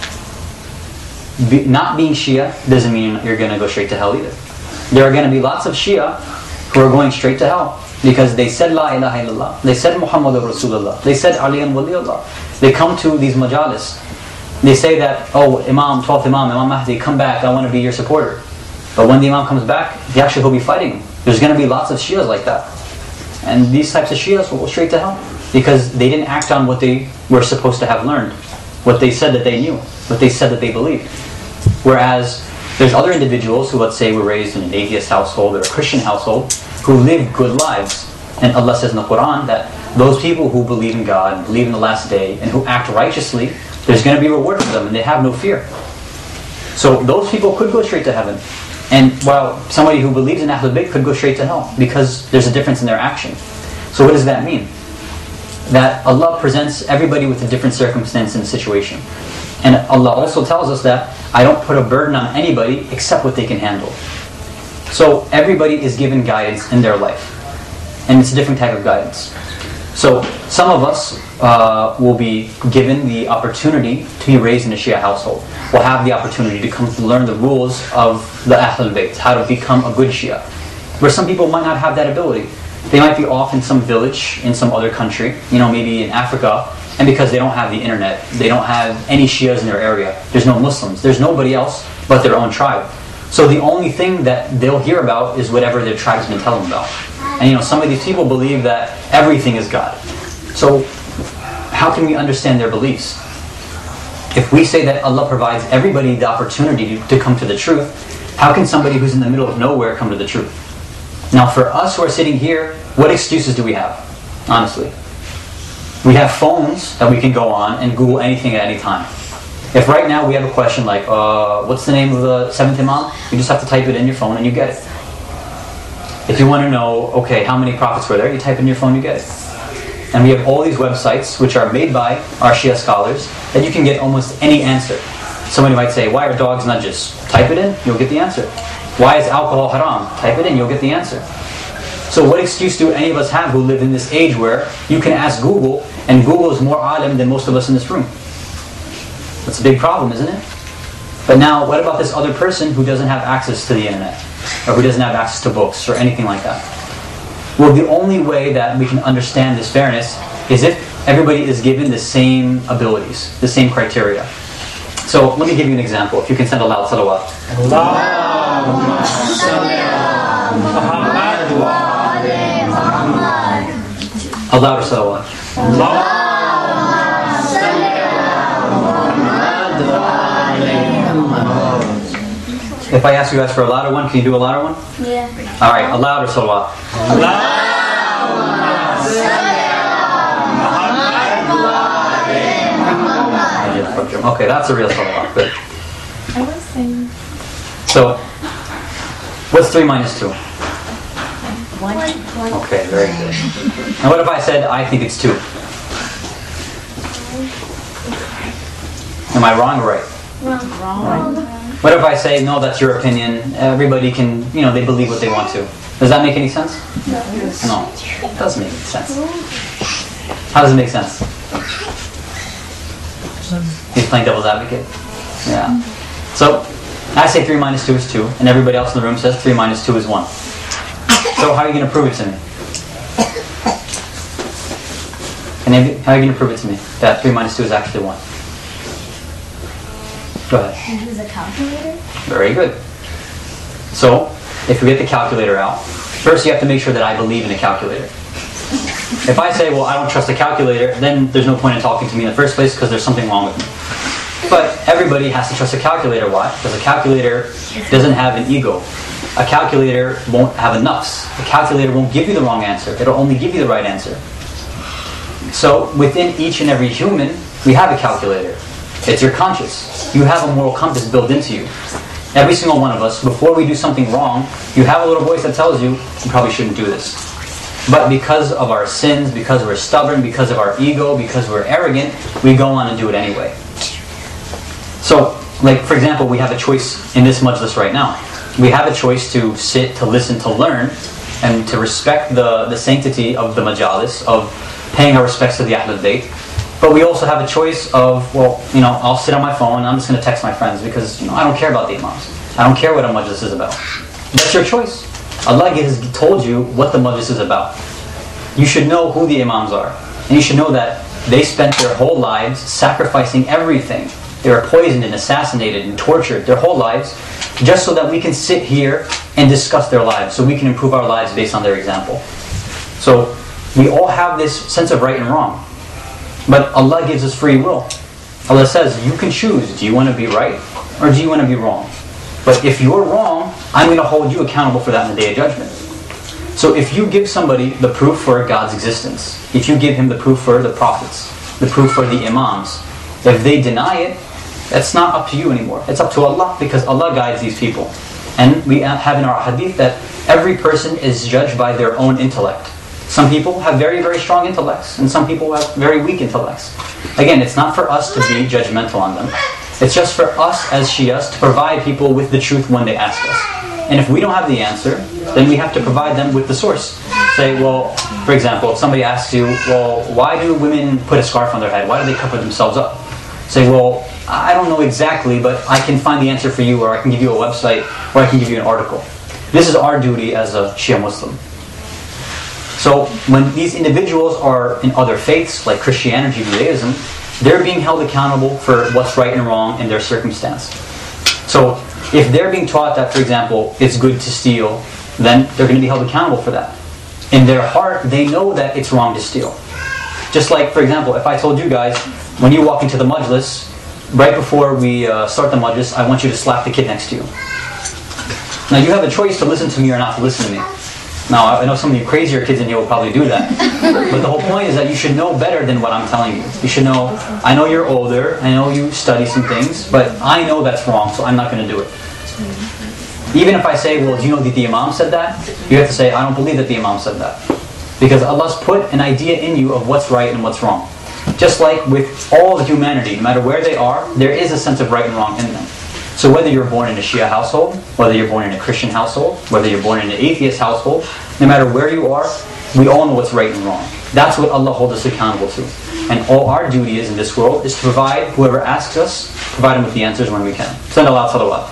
Not being Shia doesn't mean you're going to go straight to hell either. There are going to be lots of Shia who are going straight to hell because they said La ilaha illallah, they said Muhammadur Rasulullah, they said Aliyan Waliullah. They come to these majalis. They say that, oh, Imam, 12th Imam Mahdi, come back, I want to be your supporter. But when the Imam comes back, he'll be fighting. There's going to be lots of Shias like that. And these types of Shias will go straight to hell because they didn't act on what they were supposed to have learned, what they said that they knew, what they said that they believed. Whereas there's other individuals who, let's say, were raised in an atheist household or a Christian household who live good lives. And Allah says in the Quran that those people who believe in God and believe in the last day and who act righteously, there's going to be reward for them and they have no fear. So those people could go straight to heaven. And while somebody who believes in Ahlul Bayt could go straight to hell because there's a difference in their action. So what does that mean? That Allah presents everybody with a different circumstance and situation. And Allah also tells us that I don't put a burden on anybody except what they can handle. So everybody is given guidance in their life. And it's a different type of guidance. So some of us will be given the opportunity to be raised in a Shia household. We'll have the opportunity to come to learn the rules of the Ahlul Bayt, how to become a good Shia. Where some people might not have that ability. They might be off in some village, in some other country, maybe in Africa, and because they don't have the internet, they don't have any Shias in their area, there's no Muslims, there's nobody else but their own tribe. So the only thing that they'll hear about is whatever their tribesmen tell them about. And some of these people believe that everything is God. So how can we understand their beliefs? If we say that Allah provides everybody the opportunity to come to the truth, how can somebody who's in the middle of nowhere come to the truth? Now for us who are sitting here, what excuses do we have? Honestly. We have phones that we can go on and Google anything at any time. If right now we have a question like, what's the name of the 7th Imam? You just have to type it in your phone and you get it. If you want to know, okay, how many prophets were there, you type in your phone, you get it. And we have all these websites which are made by our Shia scholars that you can get almost any answer. Somebody might say, why are dogs nudges? Type it in, you'll get the answer. Why is alcohol haram? Type it in, you'll get the answer. So what excuse do any of us have who live in this age where you can ask Google, and Google is more alim than most of us in this room? That's a big problem, isn't it? But now, what about this other person who doesn't have access to the internet? Or who doesn't have access to books or anything like that? Well, the only way that we can understand this fairness is if everybody is given the same abilities, the same criteria. So let me give you an example. If you can send a loud salawat. Allahumma salli ala Muhammad wa ali Muhammad. A louder salawat. Allahumma salli ala Muhammad wa ali Muhammad. If I ask you guys for a louder one, can you do a louder one? Yeah. All right, a louder salawat. Okay, that's a real salawat. Good. I was saying So, what's 3 minus 2? 1. Okay, very good. And what if I said I think it's 2? Am I wrong or right? Wrong. What if I say, no, that's your opinion, everybody can, they believe what they want to. Does that make any sense? No. It doesn't make any sense. How does it make sense? He's playing devil's advocate? Yeah. So, I say 3 minus 2 is 2, and everybody else in the room says 3 minus 2 is 1. So how are you going to prove it to me? How are you going to prove it to me that 3 minus 2 is actually 1? Go ahead. Use a calculator? Very good. So, if we get the calculator out, first you have to make sure that I believe in a calculator. If I say, well, I don't trust a calculator, then there's no point in talking to me in the first place because there's something wrong with me. But everybody has to trust a calculator. Why? Because a calculator doesn't have an ego. A calculator won't have a nafs. A calculator won't give you the wrong answer. It'll only give you the right answer. So within each and every human, we have a calculator. It's your conscience. You have a moral compass built into you. Every single one of us, before we do something wrong, you have a little voice that tells you, you probably shouldn't do this. But because of our sins, because we're stubborn, because of our ego, because we're arrogant, we go on and do it anyway. So, like for example, we have a choice in this majlis right now. we have a choice to sit, to listen, to learn, and to respect the sanctity of the majalis, of paying our respects to the Ahlul Bayt. But we also have a choice of, well, I'll sit on my phone and I'm just going to text my friends because, I don't care about the imams. I don't care what a majlis is about. That's your choice. Allah has told you what the majlis is about. You should know who the imams are. And you should know that they spent their whole lives sacrificing everything. They were poisoned and assassinated and tortured their whole lives just so that we can sit here and discuss their lives, so we can improve our lives based on their example. So we all have this sense of right and wrong. But Allah gives us free will. Allah says, you can choose. Do you want to be right or do you want to be wrong? But if you're wrong, I'm going to hold you accountable for that in the Day of Judgment. So if you give somebody the proof for God's existence, if you give him the proof for the prophets, the proof for the imams, if they deny it, that's not up to you anymore. It's up to Allah, because Allah guides these people. And we have in our hadith that every person is judged by their own intellect. Some people have very, very strong intellects, and some people have very weak intellects. Again, it's not for us to be judgmental on them. It's just for us as Shias to provide people with the truth when they ask us. And if we don't have the answer, then we have to provide them with the source. Say, well, for example, if somebody asks you, well, why do women put a scarf on their head? Why do they cover themselves up? Say, well, I don't know exactly, but I can find the answer for you, or I can give you a website, or I can give you an article. This is our duty as a Shia Muslim. So when these individuals are in other faiths, like Christianity, Judaism, they're being held accountable for what's right and wrong in their circumstance. So if they're being taught that, for example, it's good to steal, then they're going to be held accountable for that. In their heart, they know that it's wrong to steal. Just like, for example, if I told you guys, when you walk into the majlis, right before we start the majlis, I want you to slap the kid next to you. Now you have a choice to listen to me or not to listen to me. Now I know some of you crazier kids in here will probably do that. But the whole point is that you should know better than what I'm telling you. You should know, I know you're older, I know you study some things, but I know that's wrong, so I'm not going to do it. Even if I say, well, do you know that the Imam said that? You have to say, I don't believe that the Imam said that. Because Allah's put an idea in you of what's right and what's wrong. Just like with all humanity, no matter where they are, there is a sense of right and wrong in them. So whether you're born in a Shia household, whether you're born in a Christian household, whether you're born in an atheist household, no matter where you are, we all know what's right and wrong. That's what Allah holds us accountable to. And all our duty is in this world is to provide whoever asks us, provide them with the answers when we can. Send Allah salawat.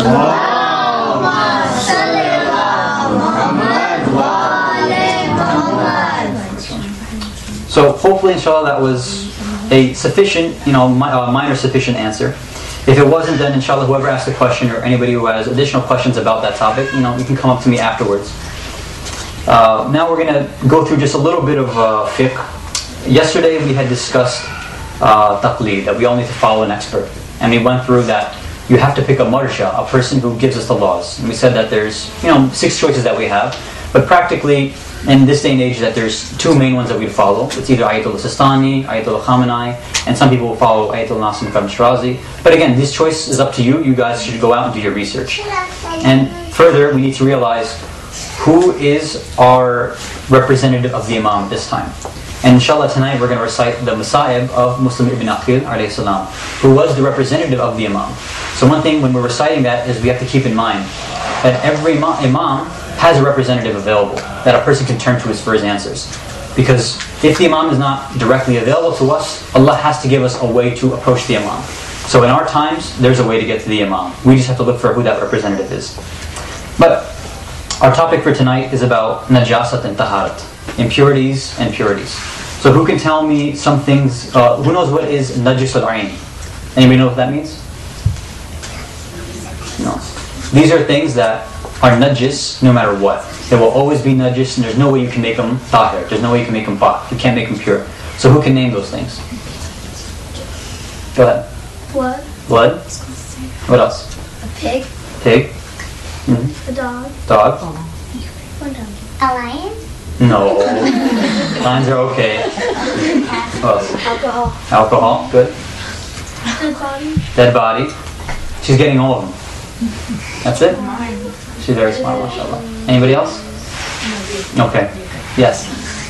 So hopefully, inshallah, that was a sufficient, minor sufficient answer. If it wasn't, then inshallah, whoever asked a question or anybody who has additional questions about that topic, you can come up to me afterwards. Now we're going to go through just a little bit of fiqh. Yesterday we had discussed taqleed, that we all need to follow an expert. And we went through that you have to pick a marja, a person who gives us the laws. And we said that there's 6 choices that we have. But practically, in this day and age, that there's 2 main ones that we follow. It's either Ayatul Sistani, Ayatul Khamenei, and some people will follow Ayatul Nasim Shirazi. But again, this choice is up to you. You guys should go out and do your research. And further, we need to realize who is our representative of the Imam this time. And inshallah, tonight we're going to recite the Masa'ib of Muslim ibn Aqil alayhi salam, who was the representative of the Imam. So one thing when we're reciting that is we have to keep in mind that every Imam has a representative available that a person can turn to for his answers. Because if the Imam is not directly available to us, Allah has to give us a way to approach the Imam. So in our times, there's a way to get to the Imam. We just have to look for who that representative is. But our topic for tonight is about najasat and taharat, impurities and purities. So who can tell me some things, who knows what is najis al-ayn? Anybody know what that means? No. These are things that are najis no matter what. They will always be najis, and there's no way you can make them tahir. There's no way you can make them pak. You can't make them pure. So who can name those things? Go ahead. Blood. Blood. What else? A pig. Pig. A dog. Dog. One dog. A lion? No. Lions are okay. What else? Alcohol. Alcohol. Good. Dead body. Dead body. She's getting all of them. That's it? She's very smart, mashallah. Anybody else? Okay. Yes.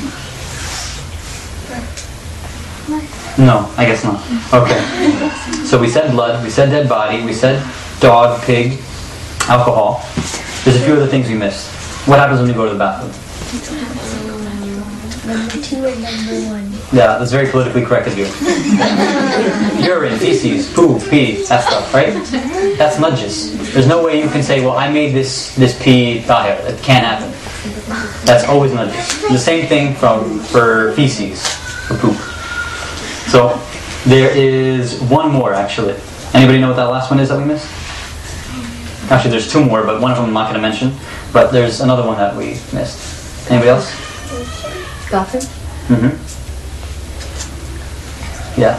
No, I guess not. Okay. So we said blood, we said dead body, we said dog, pig. alcohol. There's a few other things we missed. What happens when you go to the bathroom? Number 2 and number 1. Yeah, that's very politically correct of you. Urine, feces, poo, pee, that stuff, right? That's najis. There's no way you can say, well, I made this pee tahir. It can't happen. That's always najis. The same thing for feces, for poop. So there is one more actually. Anybody know what that last one is that we missed? Actually, there's 2 more, but one of them I'm not going to mention. But there's another one that we missed. Anybody else? Gotham? Mm-hmm. Yeah.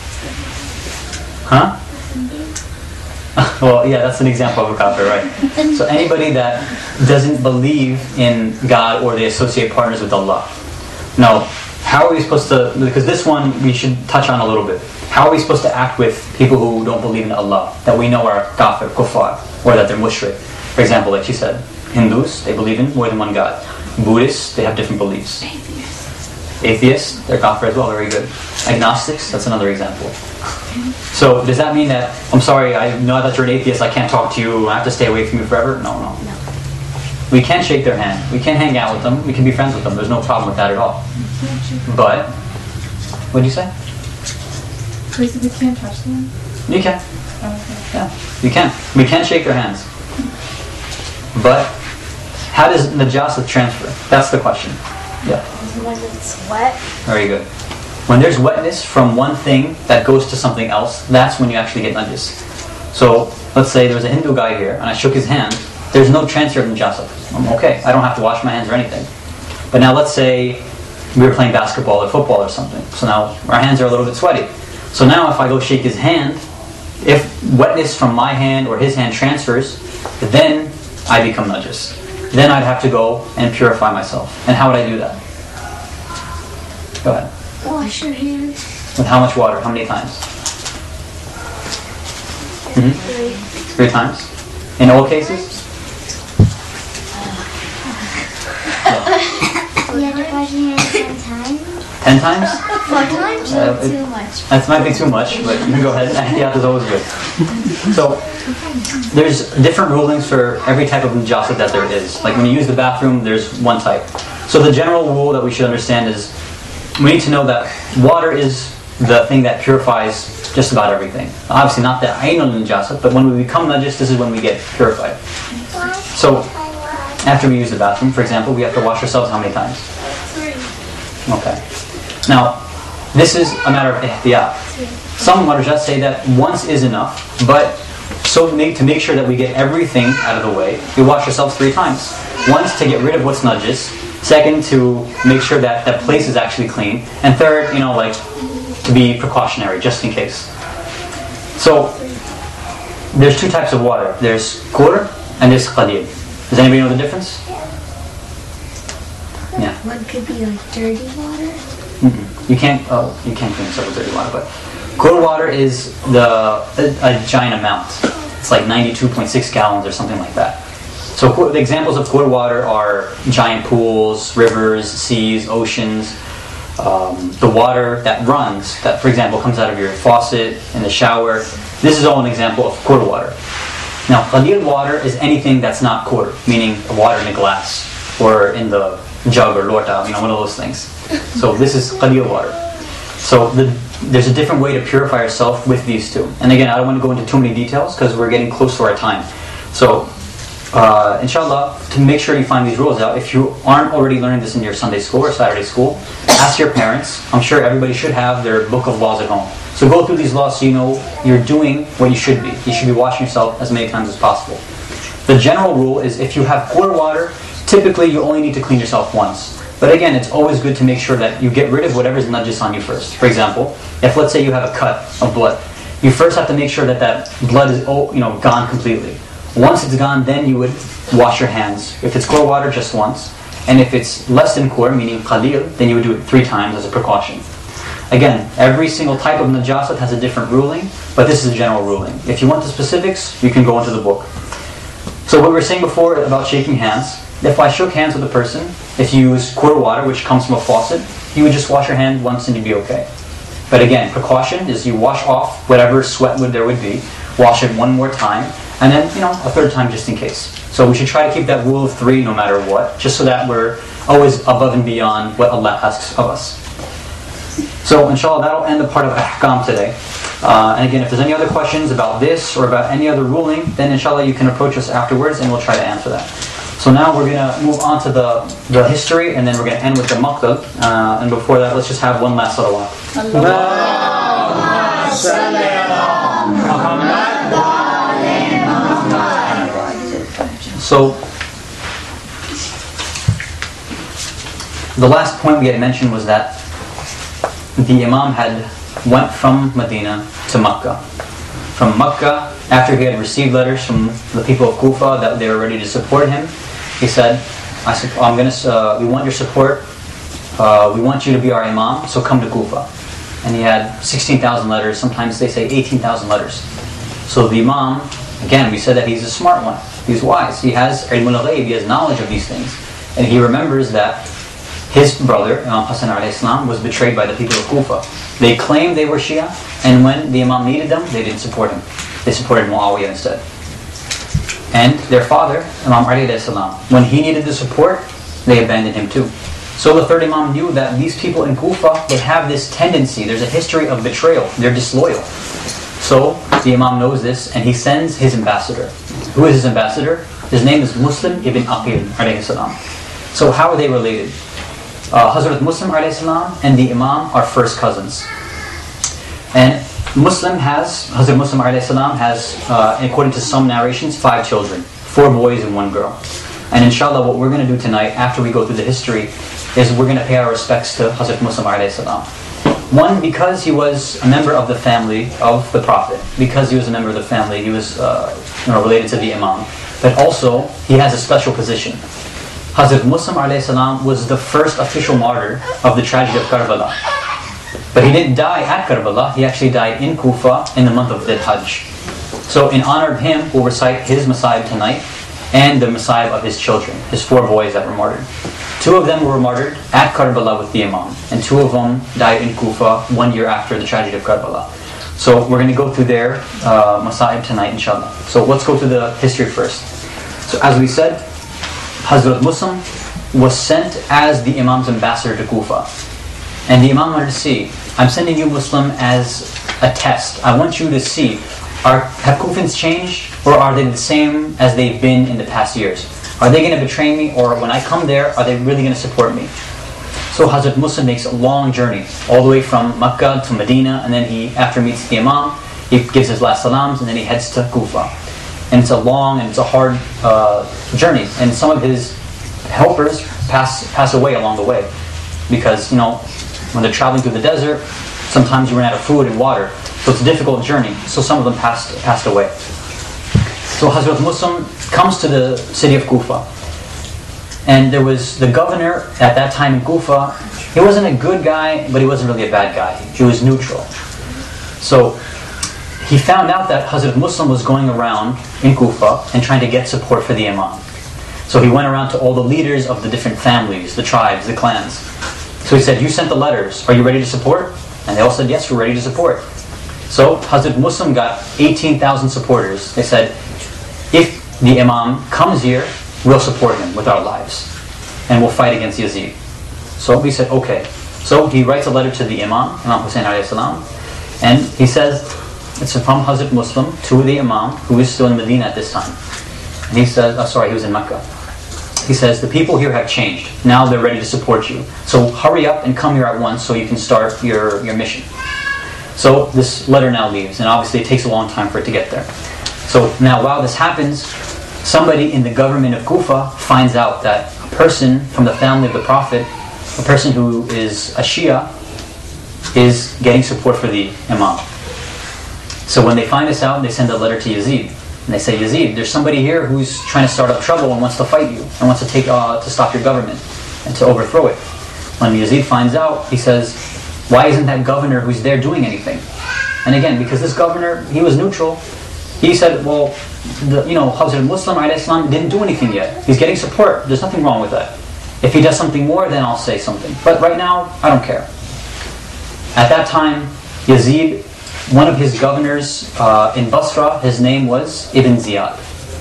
Huh? Well, yeah, that's an example of a kafir, right? So anybody that doesn't believe in God or they associate partners with Allah. Now, how are we supposed to, because this one we should touch on a little bit. How are we supposed to act with people who don't believe in Allah, that we know are kafir, kuffar, or that they're mushrik? For example, like she said, Hindus, they believe in more than one God. Buddhists, they have different beliefs. Atheists, they're kafir as well, very good. Agnostics, that's another example. So does that mean that, I'm sorry, I know that you're an atheist, I can't talk to you, I have to stay away from you forever? No. We can shake their hand, we can hang out with them, we can be friends with them, there's no problem with that at all. But, what did you say? We can't touch them? You can. Okay. Yeah, you can. We can shake their hands. But, how does najasa transfer? That's the question. Yeah. When it's wet. Very good. When there's wetness from one thing that goes to something else, that's when you actually get najis. So, let's say there's a Hindu guy here, and I shook his hand. There's no transfer of najasa. I'm okay. I don't have to wash my hands or anything. But now let's say we were playing basketball or football or something. So now our hands are a little bit sweaty. So now if I go shake his hand, if wetness from my hand or his hand transfers, then I become najis. Then I'd have to go and purify myself. And how would I do that? Go ahead. Wash your hands. With how much water? How many times? 3 times? In all cases? You have to wash your hands 10 times? 10 times? 4 times? Too much. That might be too much, but you can go ahead. Ihtiyat is always good. So, there's different rulings for every type of najasa that there is. Like when you use the bathroom, there's one type. So the general rule that we should understand is, we need to know that water is the thing that purifies just about everything. Obviously not the ainul najasa, but when we become najis, this is when we get purified. So, after we use the bathroom, for example, we have to wash ourselves how many times? 3. Okay. Now, this is a matter of ihtiyat. Some marjas say that once is enough, but to make sure that we get everything out of the way, we wash ourselves 3 times. Once to get rid of what's najis, second to make sure that that place is actually clean, and third, to be precautionary, just in case. So, there's 2 types of water. There's qur and there's qalil. Does anybody know the difference? Yeah. One could be like dirty water. You can't clean yourself with dirty water, but qur water is a giant amount. It's like 92.6 gallons or something like that. So the examples of qur water are giant pools, rivers, seas, oceans, the water that runs, that for example comes out of your faucet in the shower. This is all an example of qur water. Now, qalil water is anything that's not qur, meaning water in a glass or in the jug or lorta, one of those things. So this is qalil water. So there's a different way to purify yourself with these 2. And again, I don't want to go into too many details because we're getting close to our time. So, inshallah, to make sure you find these rules out, if you aren't already learning this in your Sunday school or Saturday school, ask your parents. I'm sure everybody should have their book of laws at home. So go through these laws so you know you're doing what you should be. You should be washing yourself as many times as possible. The general rule is if you have qur water, typically you only need to clean yourself once. But again, it's always good to make sure that you get rid of whatever's najis on you first. For example, if let's say you have a cut of blood, you first have to make sure that that blood is gone completely. Once it's gone, then you would wash your hands. If it's qur water, just once. And if it's less than qur, meaning qalil, then you would do it 3 times as a precaution. Again, every single type of najasat has a different ruling, but this is a general ruling. If you want the specifics, you can go into the book. So what we were saying before about shaking hands, if I shook hands with a person, if you use qur water, which comes from a faucet, you would just wash your hand once and you'd be okay. But again, precaution is you wash off whatever sweat there would be. wash it one more time, and then, a third time just in case. So we should try to keep that rule of 3 no matter what, just so that we're always above and beyond what Allah asks of us. So inshallah, that'll end the part of ahkam today. And again, if there's any other questions about this or about any other ruling, then inshallah you can approach us afterwards and we'll try to answer that. So now we're going to move on to the history, and then we're going to end with the maqtal. And before that, let's just have one last salawat. So, the last point we had mentioned was that the Imam had went from Medina to Makkah. From Makkah, after he had received letters from the people of Kufa that they were ready to support him, he said, we want your support, we want you to be our Imam, so come to Kufa. And he had 16,000 letters, sometimes they say 18,000 letters. So the Imam, again, we said that he's a smart one, he's wise, he has ilm al-ghayb, he has knowledge of these things. And he remembers that his brother, Imam Hassan alayhi salam, was betrayed by the people of Kufa. They claimed they were Shia, and when the Imam needed them, they didn't support him. They supported Muawiyah instead. And their father, Imam Ali alayhi salam, when he needed the support, they abandoned him too. So the third Imam knew that these people in Kufa, they have this tendency, there's a history of betrayal, they're disloyal. So the Imam knows this, and he sends his ambassador. Who is his ambassador? His name is Muslim ibn Aqil alayhi salam. So how are they related? Hazrat Muslim alayhi salam and the Imam are first cousins. And Hazrat Muslim alayhi salam has, according to some narrations, 5 children, 4 boys and 1 girl. And inshallah, what we're going to do tonight, after we go through the history, is we're going to pay our respects to Hazrat Muslim alayhi salam. One, because he was a member of the family of the Prophet. Because he was a member of the family, he was related to the Imam. But also, he has a special position. Hazrat Muslim alayhi salam was the first official martyr of the tragedy of Karbala. But he didn't die at Karbala, he actually died in Kufa in the month of Dhul Hajj. So in honor of him, we'll recite his masayib tonight, and the masayib of his children, his 4 boys that were martyred. 2 of them were martyred at Karbala with the Imam, and 2 of them died in Kufa 1 year after the tragedy of Karbala. So we're going to go through their masayib tonight, inshallah. So let's go through the history first. So as we said, Hazrat Muslim was sent as the Imam's ambassador to Kufa. And the Imam wanted to see, I'm sending you Muslim as a test. I want you to see, have Kufans changed, or are they the same as they've been in the past years? Are they going to betray me, or when I come there, are they really going to support me? So Hazrat Muslim makes a long journey, all the way from Makkah to Medina, and then he, after meets the Imam, he gives his last salams, and then he heads to Kufa. And it's a long and it's a hard journey. And some of his helpers pass away along the way. Because, when they're traveling through the desert, sometimes you run out of food and water. So it's a difficult journey. So some of them passed away. So Hazrat Muslim comes to the city of Kufa. And there was the governor at that time in Kufa. He wasn't a good guy, but he wasn't really a bad guy. He was neutral. So he found out that Hazrat Muslim was going around in Kufa and trying to get support for the Imam. So he went around to all the leaders of the different families, the tribes, the clans. So he said, you sent the letters, are you ready to support? And they all said, yes, we're ready to support. So Hazrat Muslim got 18,000 supporters. They said, if the Imam comes here, we'll support him with our lives. And we'll fight against Yazid. So we said, okay. So he writes a letter to the Imam, Imam Hussein alayhi salam, and he says, it's from Hazrat Muslim to the Imam, who is still in Medina at this time. And he says, he was in Mecca. He says, the people here have changed. Now they're ready to support you. So hurry up and come here at once so you can start your mission. So this letter now leaves, and obviously it takes a long time for it to get there. So now while this happens, somebody in the government of Kufa finds out that a person from the family of the Prophet, a person who is a Shia, is getting support for the Imam. So when they find this out, they send a letter to Yazid. And they say, Yazid, there's somebody here who's trying to start up trouble and wants to fight you, and wants to stop your government, and to overthrow it. When Yazid finds out, he says, why isn't that governor who's there doing anything? And again, because this governor, he was neutral, he said, well, Hazrat Muslim alayhi salam didn't do anything yet. He's getting support. There's nothing wrong with that. If he does something more, then I'll say something. But right now, I don't care. At that time, Yazid one of his governors in Basra, his name was Ibn Ziyad.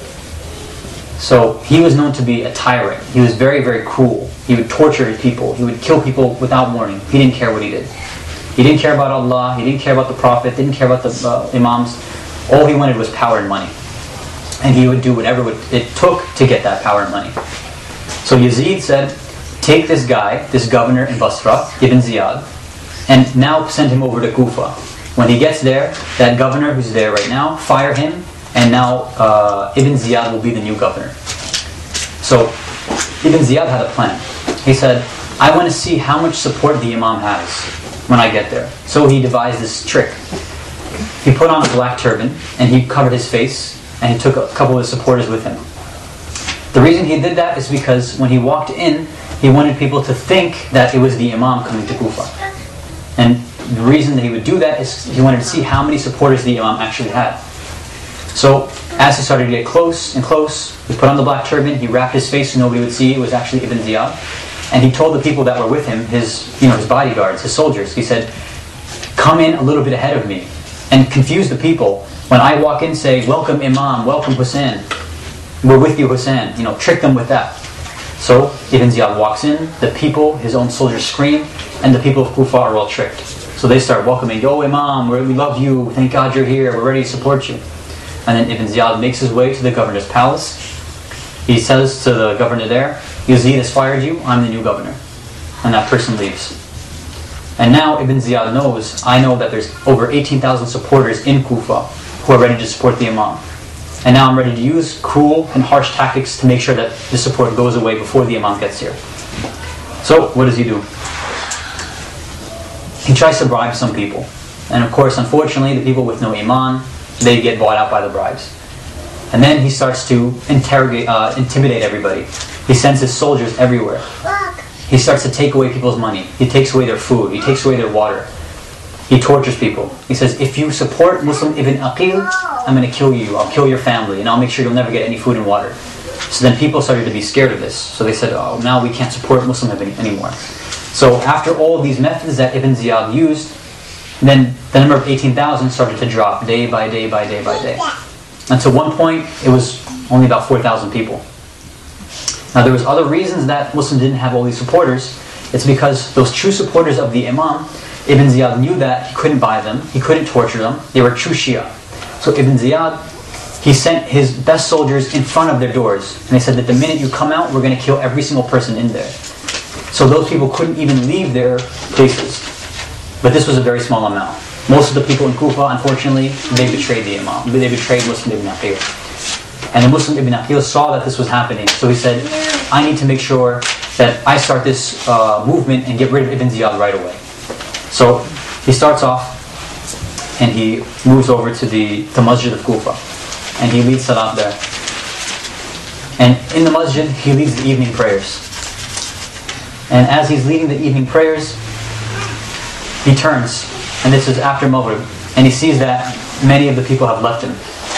So he was known to be a tyrant. He was very, very cruel. He would torture people. He would kill people without warning. He didn't care what he did. He didn't care about Allah. He didn't care about the Prophet. Didn't care about the Imams. All he wanted was power and money. And he would do whatever it took to get that power and money. So Yazid said, take this guy, this governor in Basra, Ibn Ziyad, and now send him over to Kufa. When he gets there, that governor who's there right now, fire him, and now Ibn Ziyad will be the new governor. So Ibn Ziyad had a plan. He said, I want to see how much support the Imam has when I get there. So he devised this trick. He put on a black turban, and he covered his face, and he took a couple of his supporters with him. The reason he did that is because when he walked in, he wanted people to think that it was the Imam coming to Kufa. And the reason that he would do that is he wanted to see how many supporters the Imam actually had. So as he started to get close and close, he put on the black turban, he wrapped his face so nobody would see it was actually Ibn Ziyad. And he told the people that were with him, his bodyguards, his soldiers, he said, come in a little bit ahead of me and confuse the people. When I walk in, say, welcome Imam, welcome Hussein. We're with you, Hussein. Trick them with that. So Ibn Ziyad walks in, the people, his own soldiers scream, and the people of Kufa are all tricked. So they start welcoming, yo Imam, we love you, thank God you're here, we're ready to support you. And then Ibn Ziyad makes his way to the governor's palace. He says to the governor there, Yazid has fired you, I'm the new governor. And that person leaves. And now Ibn Ziyad knows, I know that there's over 18,000 supporters in Kufa who are ready to support the Imam. And now I'm ready to use cruel and harsh tactics to make sure that the support goes away before the Imam gets here. So what does he do? He tries to bribe some people. And of course, unfortunately, the people with no Iman, they get bought out by the bribes. And then he starts to intimidate everybody. He sends his soldiers everywhere. He starts to take away people's money. He takes away their food. He takes away their water. He tortures people. He says, if you support Muslim Ibn Aqil, I'm going to kill you. I'll kill your family. And I'll make sure you'll never get any food and water. So then people started to be scared of this. So they said, oh, now we can't support Muslim Ibn anymore. So after all of these methods that Ibn Ziyad used, then the number of 18,000 started to drop day by day by day by day. Until one point, it was only about 4,000 people. Now there was other reasons that Muslims didn't have all these supporters. It's because those true supporters of the Imam, Ibn Ziyad knew that he couldn't buy them, he couldn't torture them, they were true Shia. So Ibn Ziyad, he sent his best soldiers in front of their doors, and they said that the minute you come out, we're going to kill every single person in there. So those people couldn't even leave their places. But this was a very small amount. Most of the people in Kufa, unfortunately, they betrayed the Imam. They betrayed Muslim Ibn Aqil. And the Muslim Ibn Aqil saw that this was happening. So he said, I need to make sure that I start this movement and get rid of Ibn Ziyad right away. So he starts off and he moves over to the Masjid of Kufa. And he leads Salat there. And in the Masjid, he leads the evening prayers. And as he's leading the evening prayers, he turns, and this is after Maghrib, and he sees that many of the people have left him.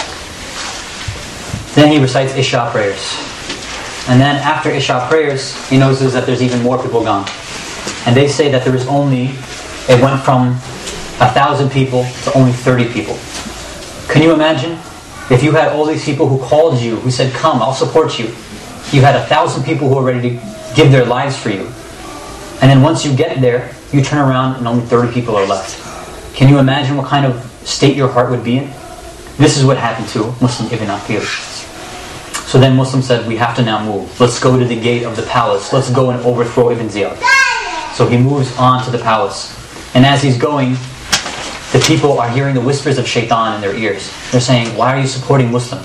Then he recites Isha prayers. And then after Isha prayers, he notices that there's even more people gone. And they say that it went from 1,000 people to only 30 people. Can you imagine? If you had all these people who called you, who said, come, I'll support you. You had 1,000 people who are ready to give their lives for you. And then once you get there, you turn around and only 30 people are left. Can you imagine what kind of state your heart would be in? This is what happened to Muslim Ibn Aqil. So then Muslim said, we have to now move. Let's go to the gate of the palace. Let's go and overthrow Ibn Ziyad. So he moves on to the palace. And as he's going, the people are hearing the whispers of shaitan in their ears. They're saying, why are you supporting Muslim?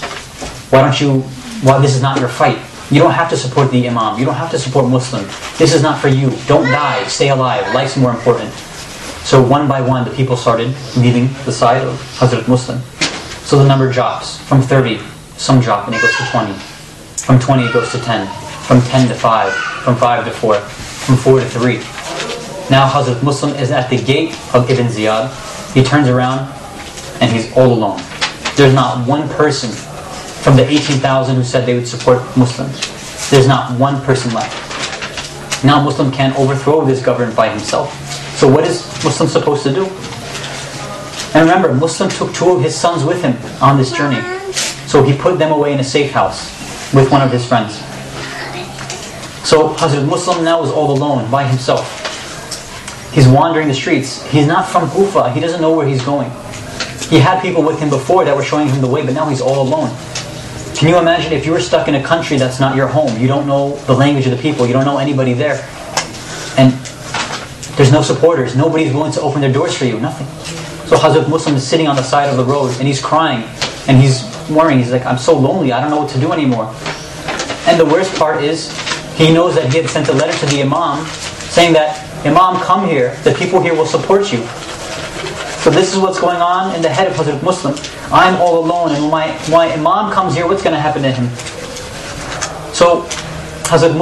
Why this is not your fight? You don't have to support the Imam. You don't have to support Muslim. This is not for you. Don't die. Stay alive. Life's more important. So one by one, the people started leaving the side of Hazrat Muslim. So the number drops. From 30, some drop and it goes to 20. From 20 it goes to 10. From 10 to 5. From 5 to 4. From 4 to 3. Now Hazrat Muslim is at the gate of Ibn Ziyad. He turns around and he's all alone. There's not one person from the 18,000 who said they would support Muslims. There's not one person left. Now Muslim can't overthrow this government by himself. So what is Muslim supposed to do? And remember, Muslim took 2 of his sons with him on this journey. So he put them away in a safe house with one of his friends. So Hazrat Muslim now is all alone by himself. He's wandering the streets. He's not from Kufa. He doesn't know where he's going. He had people with him before that were showing him the way, but now he's all alone. Can you imagine if you were stuck in a country that's not your home? You don't know the language of the people. You don't know anybody there. And there's no supporters. Nobody's willing to open their doors for you. Nothing. So Hazrat Muslim is sitting on the side of the road and he's crying. And he's worrying. He's like, I'm so lonely. I don't know what to do anymore. And the worst part is, he knows that he had sent a letter to the Imam saying that, Imam, come here. The people here will support you. So this is what's going on in the head of Hazrat Muslim. I'm all alone, and when my Imam comes here, what's going to happen to him? So Hazrat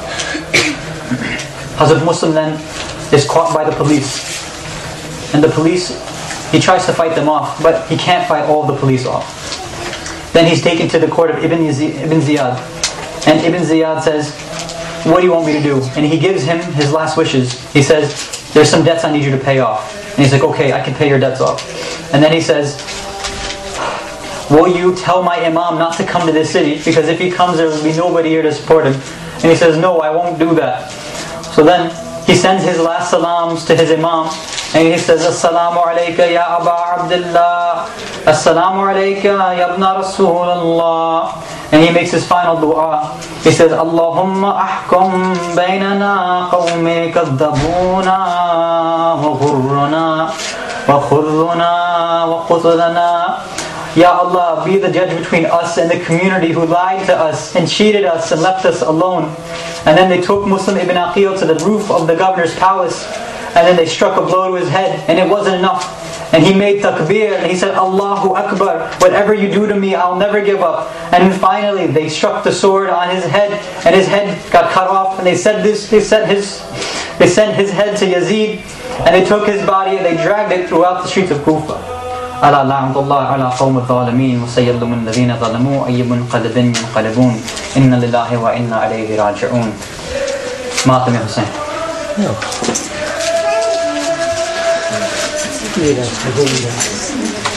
Muslim then is caught by the police. And the police, he tries to fight them off, but he can't fight all of the police off. Then he's taken to the court of Ibn Ziyad. And Ibn Ziyad says, what do you want me to do? And he gives him his last wishes. He says, there's some debts I need you to pay off. And he's like, okay, I can pay your debts off. And then he says, will you tell my Imam not to come to this city? Because if he comes, there will be nobody here to support him. And he says, no, I won't do that. So then he sends his last salams to his Imam. And he says, Assalamu alayka ya Aba Abdullah. Assalamu alayka ya ibn Rasulallah. And he makes his final dua. He says, Allahumma ahkum baynana qawmi kadhabuna wa ghurruna wa khurruna wa qutlana. Ya Allah, be the judge between us and the community who lied to us and cheated us and left us alone. And then they took Muslim ibn Aqil to the roof of the governor's palace. And then they struck a blow to his head, and it wasn't enough. And he made takbir, and he said, Allahu Akbar, whatever you do to me, I'll never give up. And then finally, they struck the sword on his head, and his head got cut off. And they sent his head to Yazid, and they took his body and they dragged it throughout the streets of Kufa. ألا لعنة الله على قوم الظالمين وسيظلم الذين ظلموا أي منقلب ينقلبون إن لله وإنا إليه راجعون. Matam ya Hussein. Mira,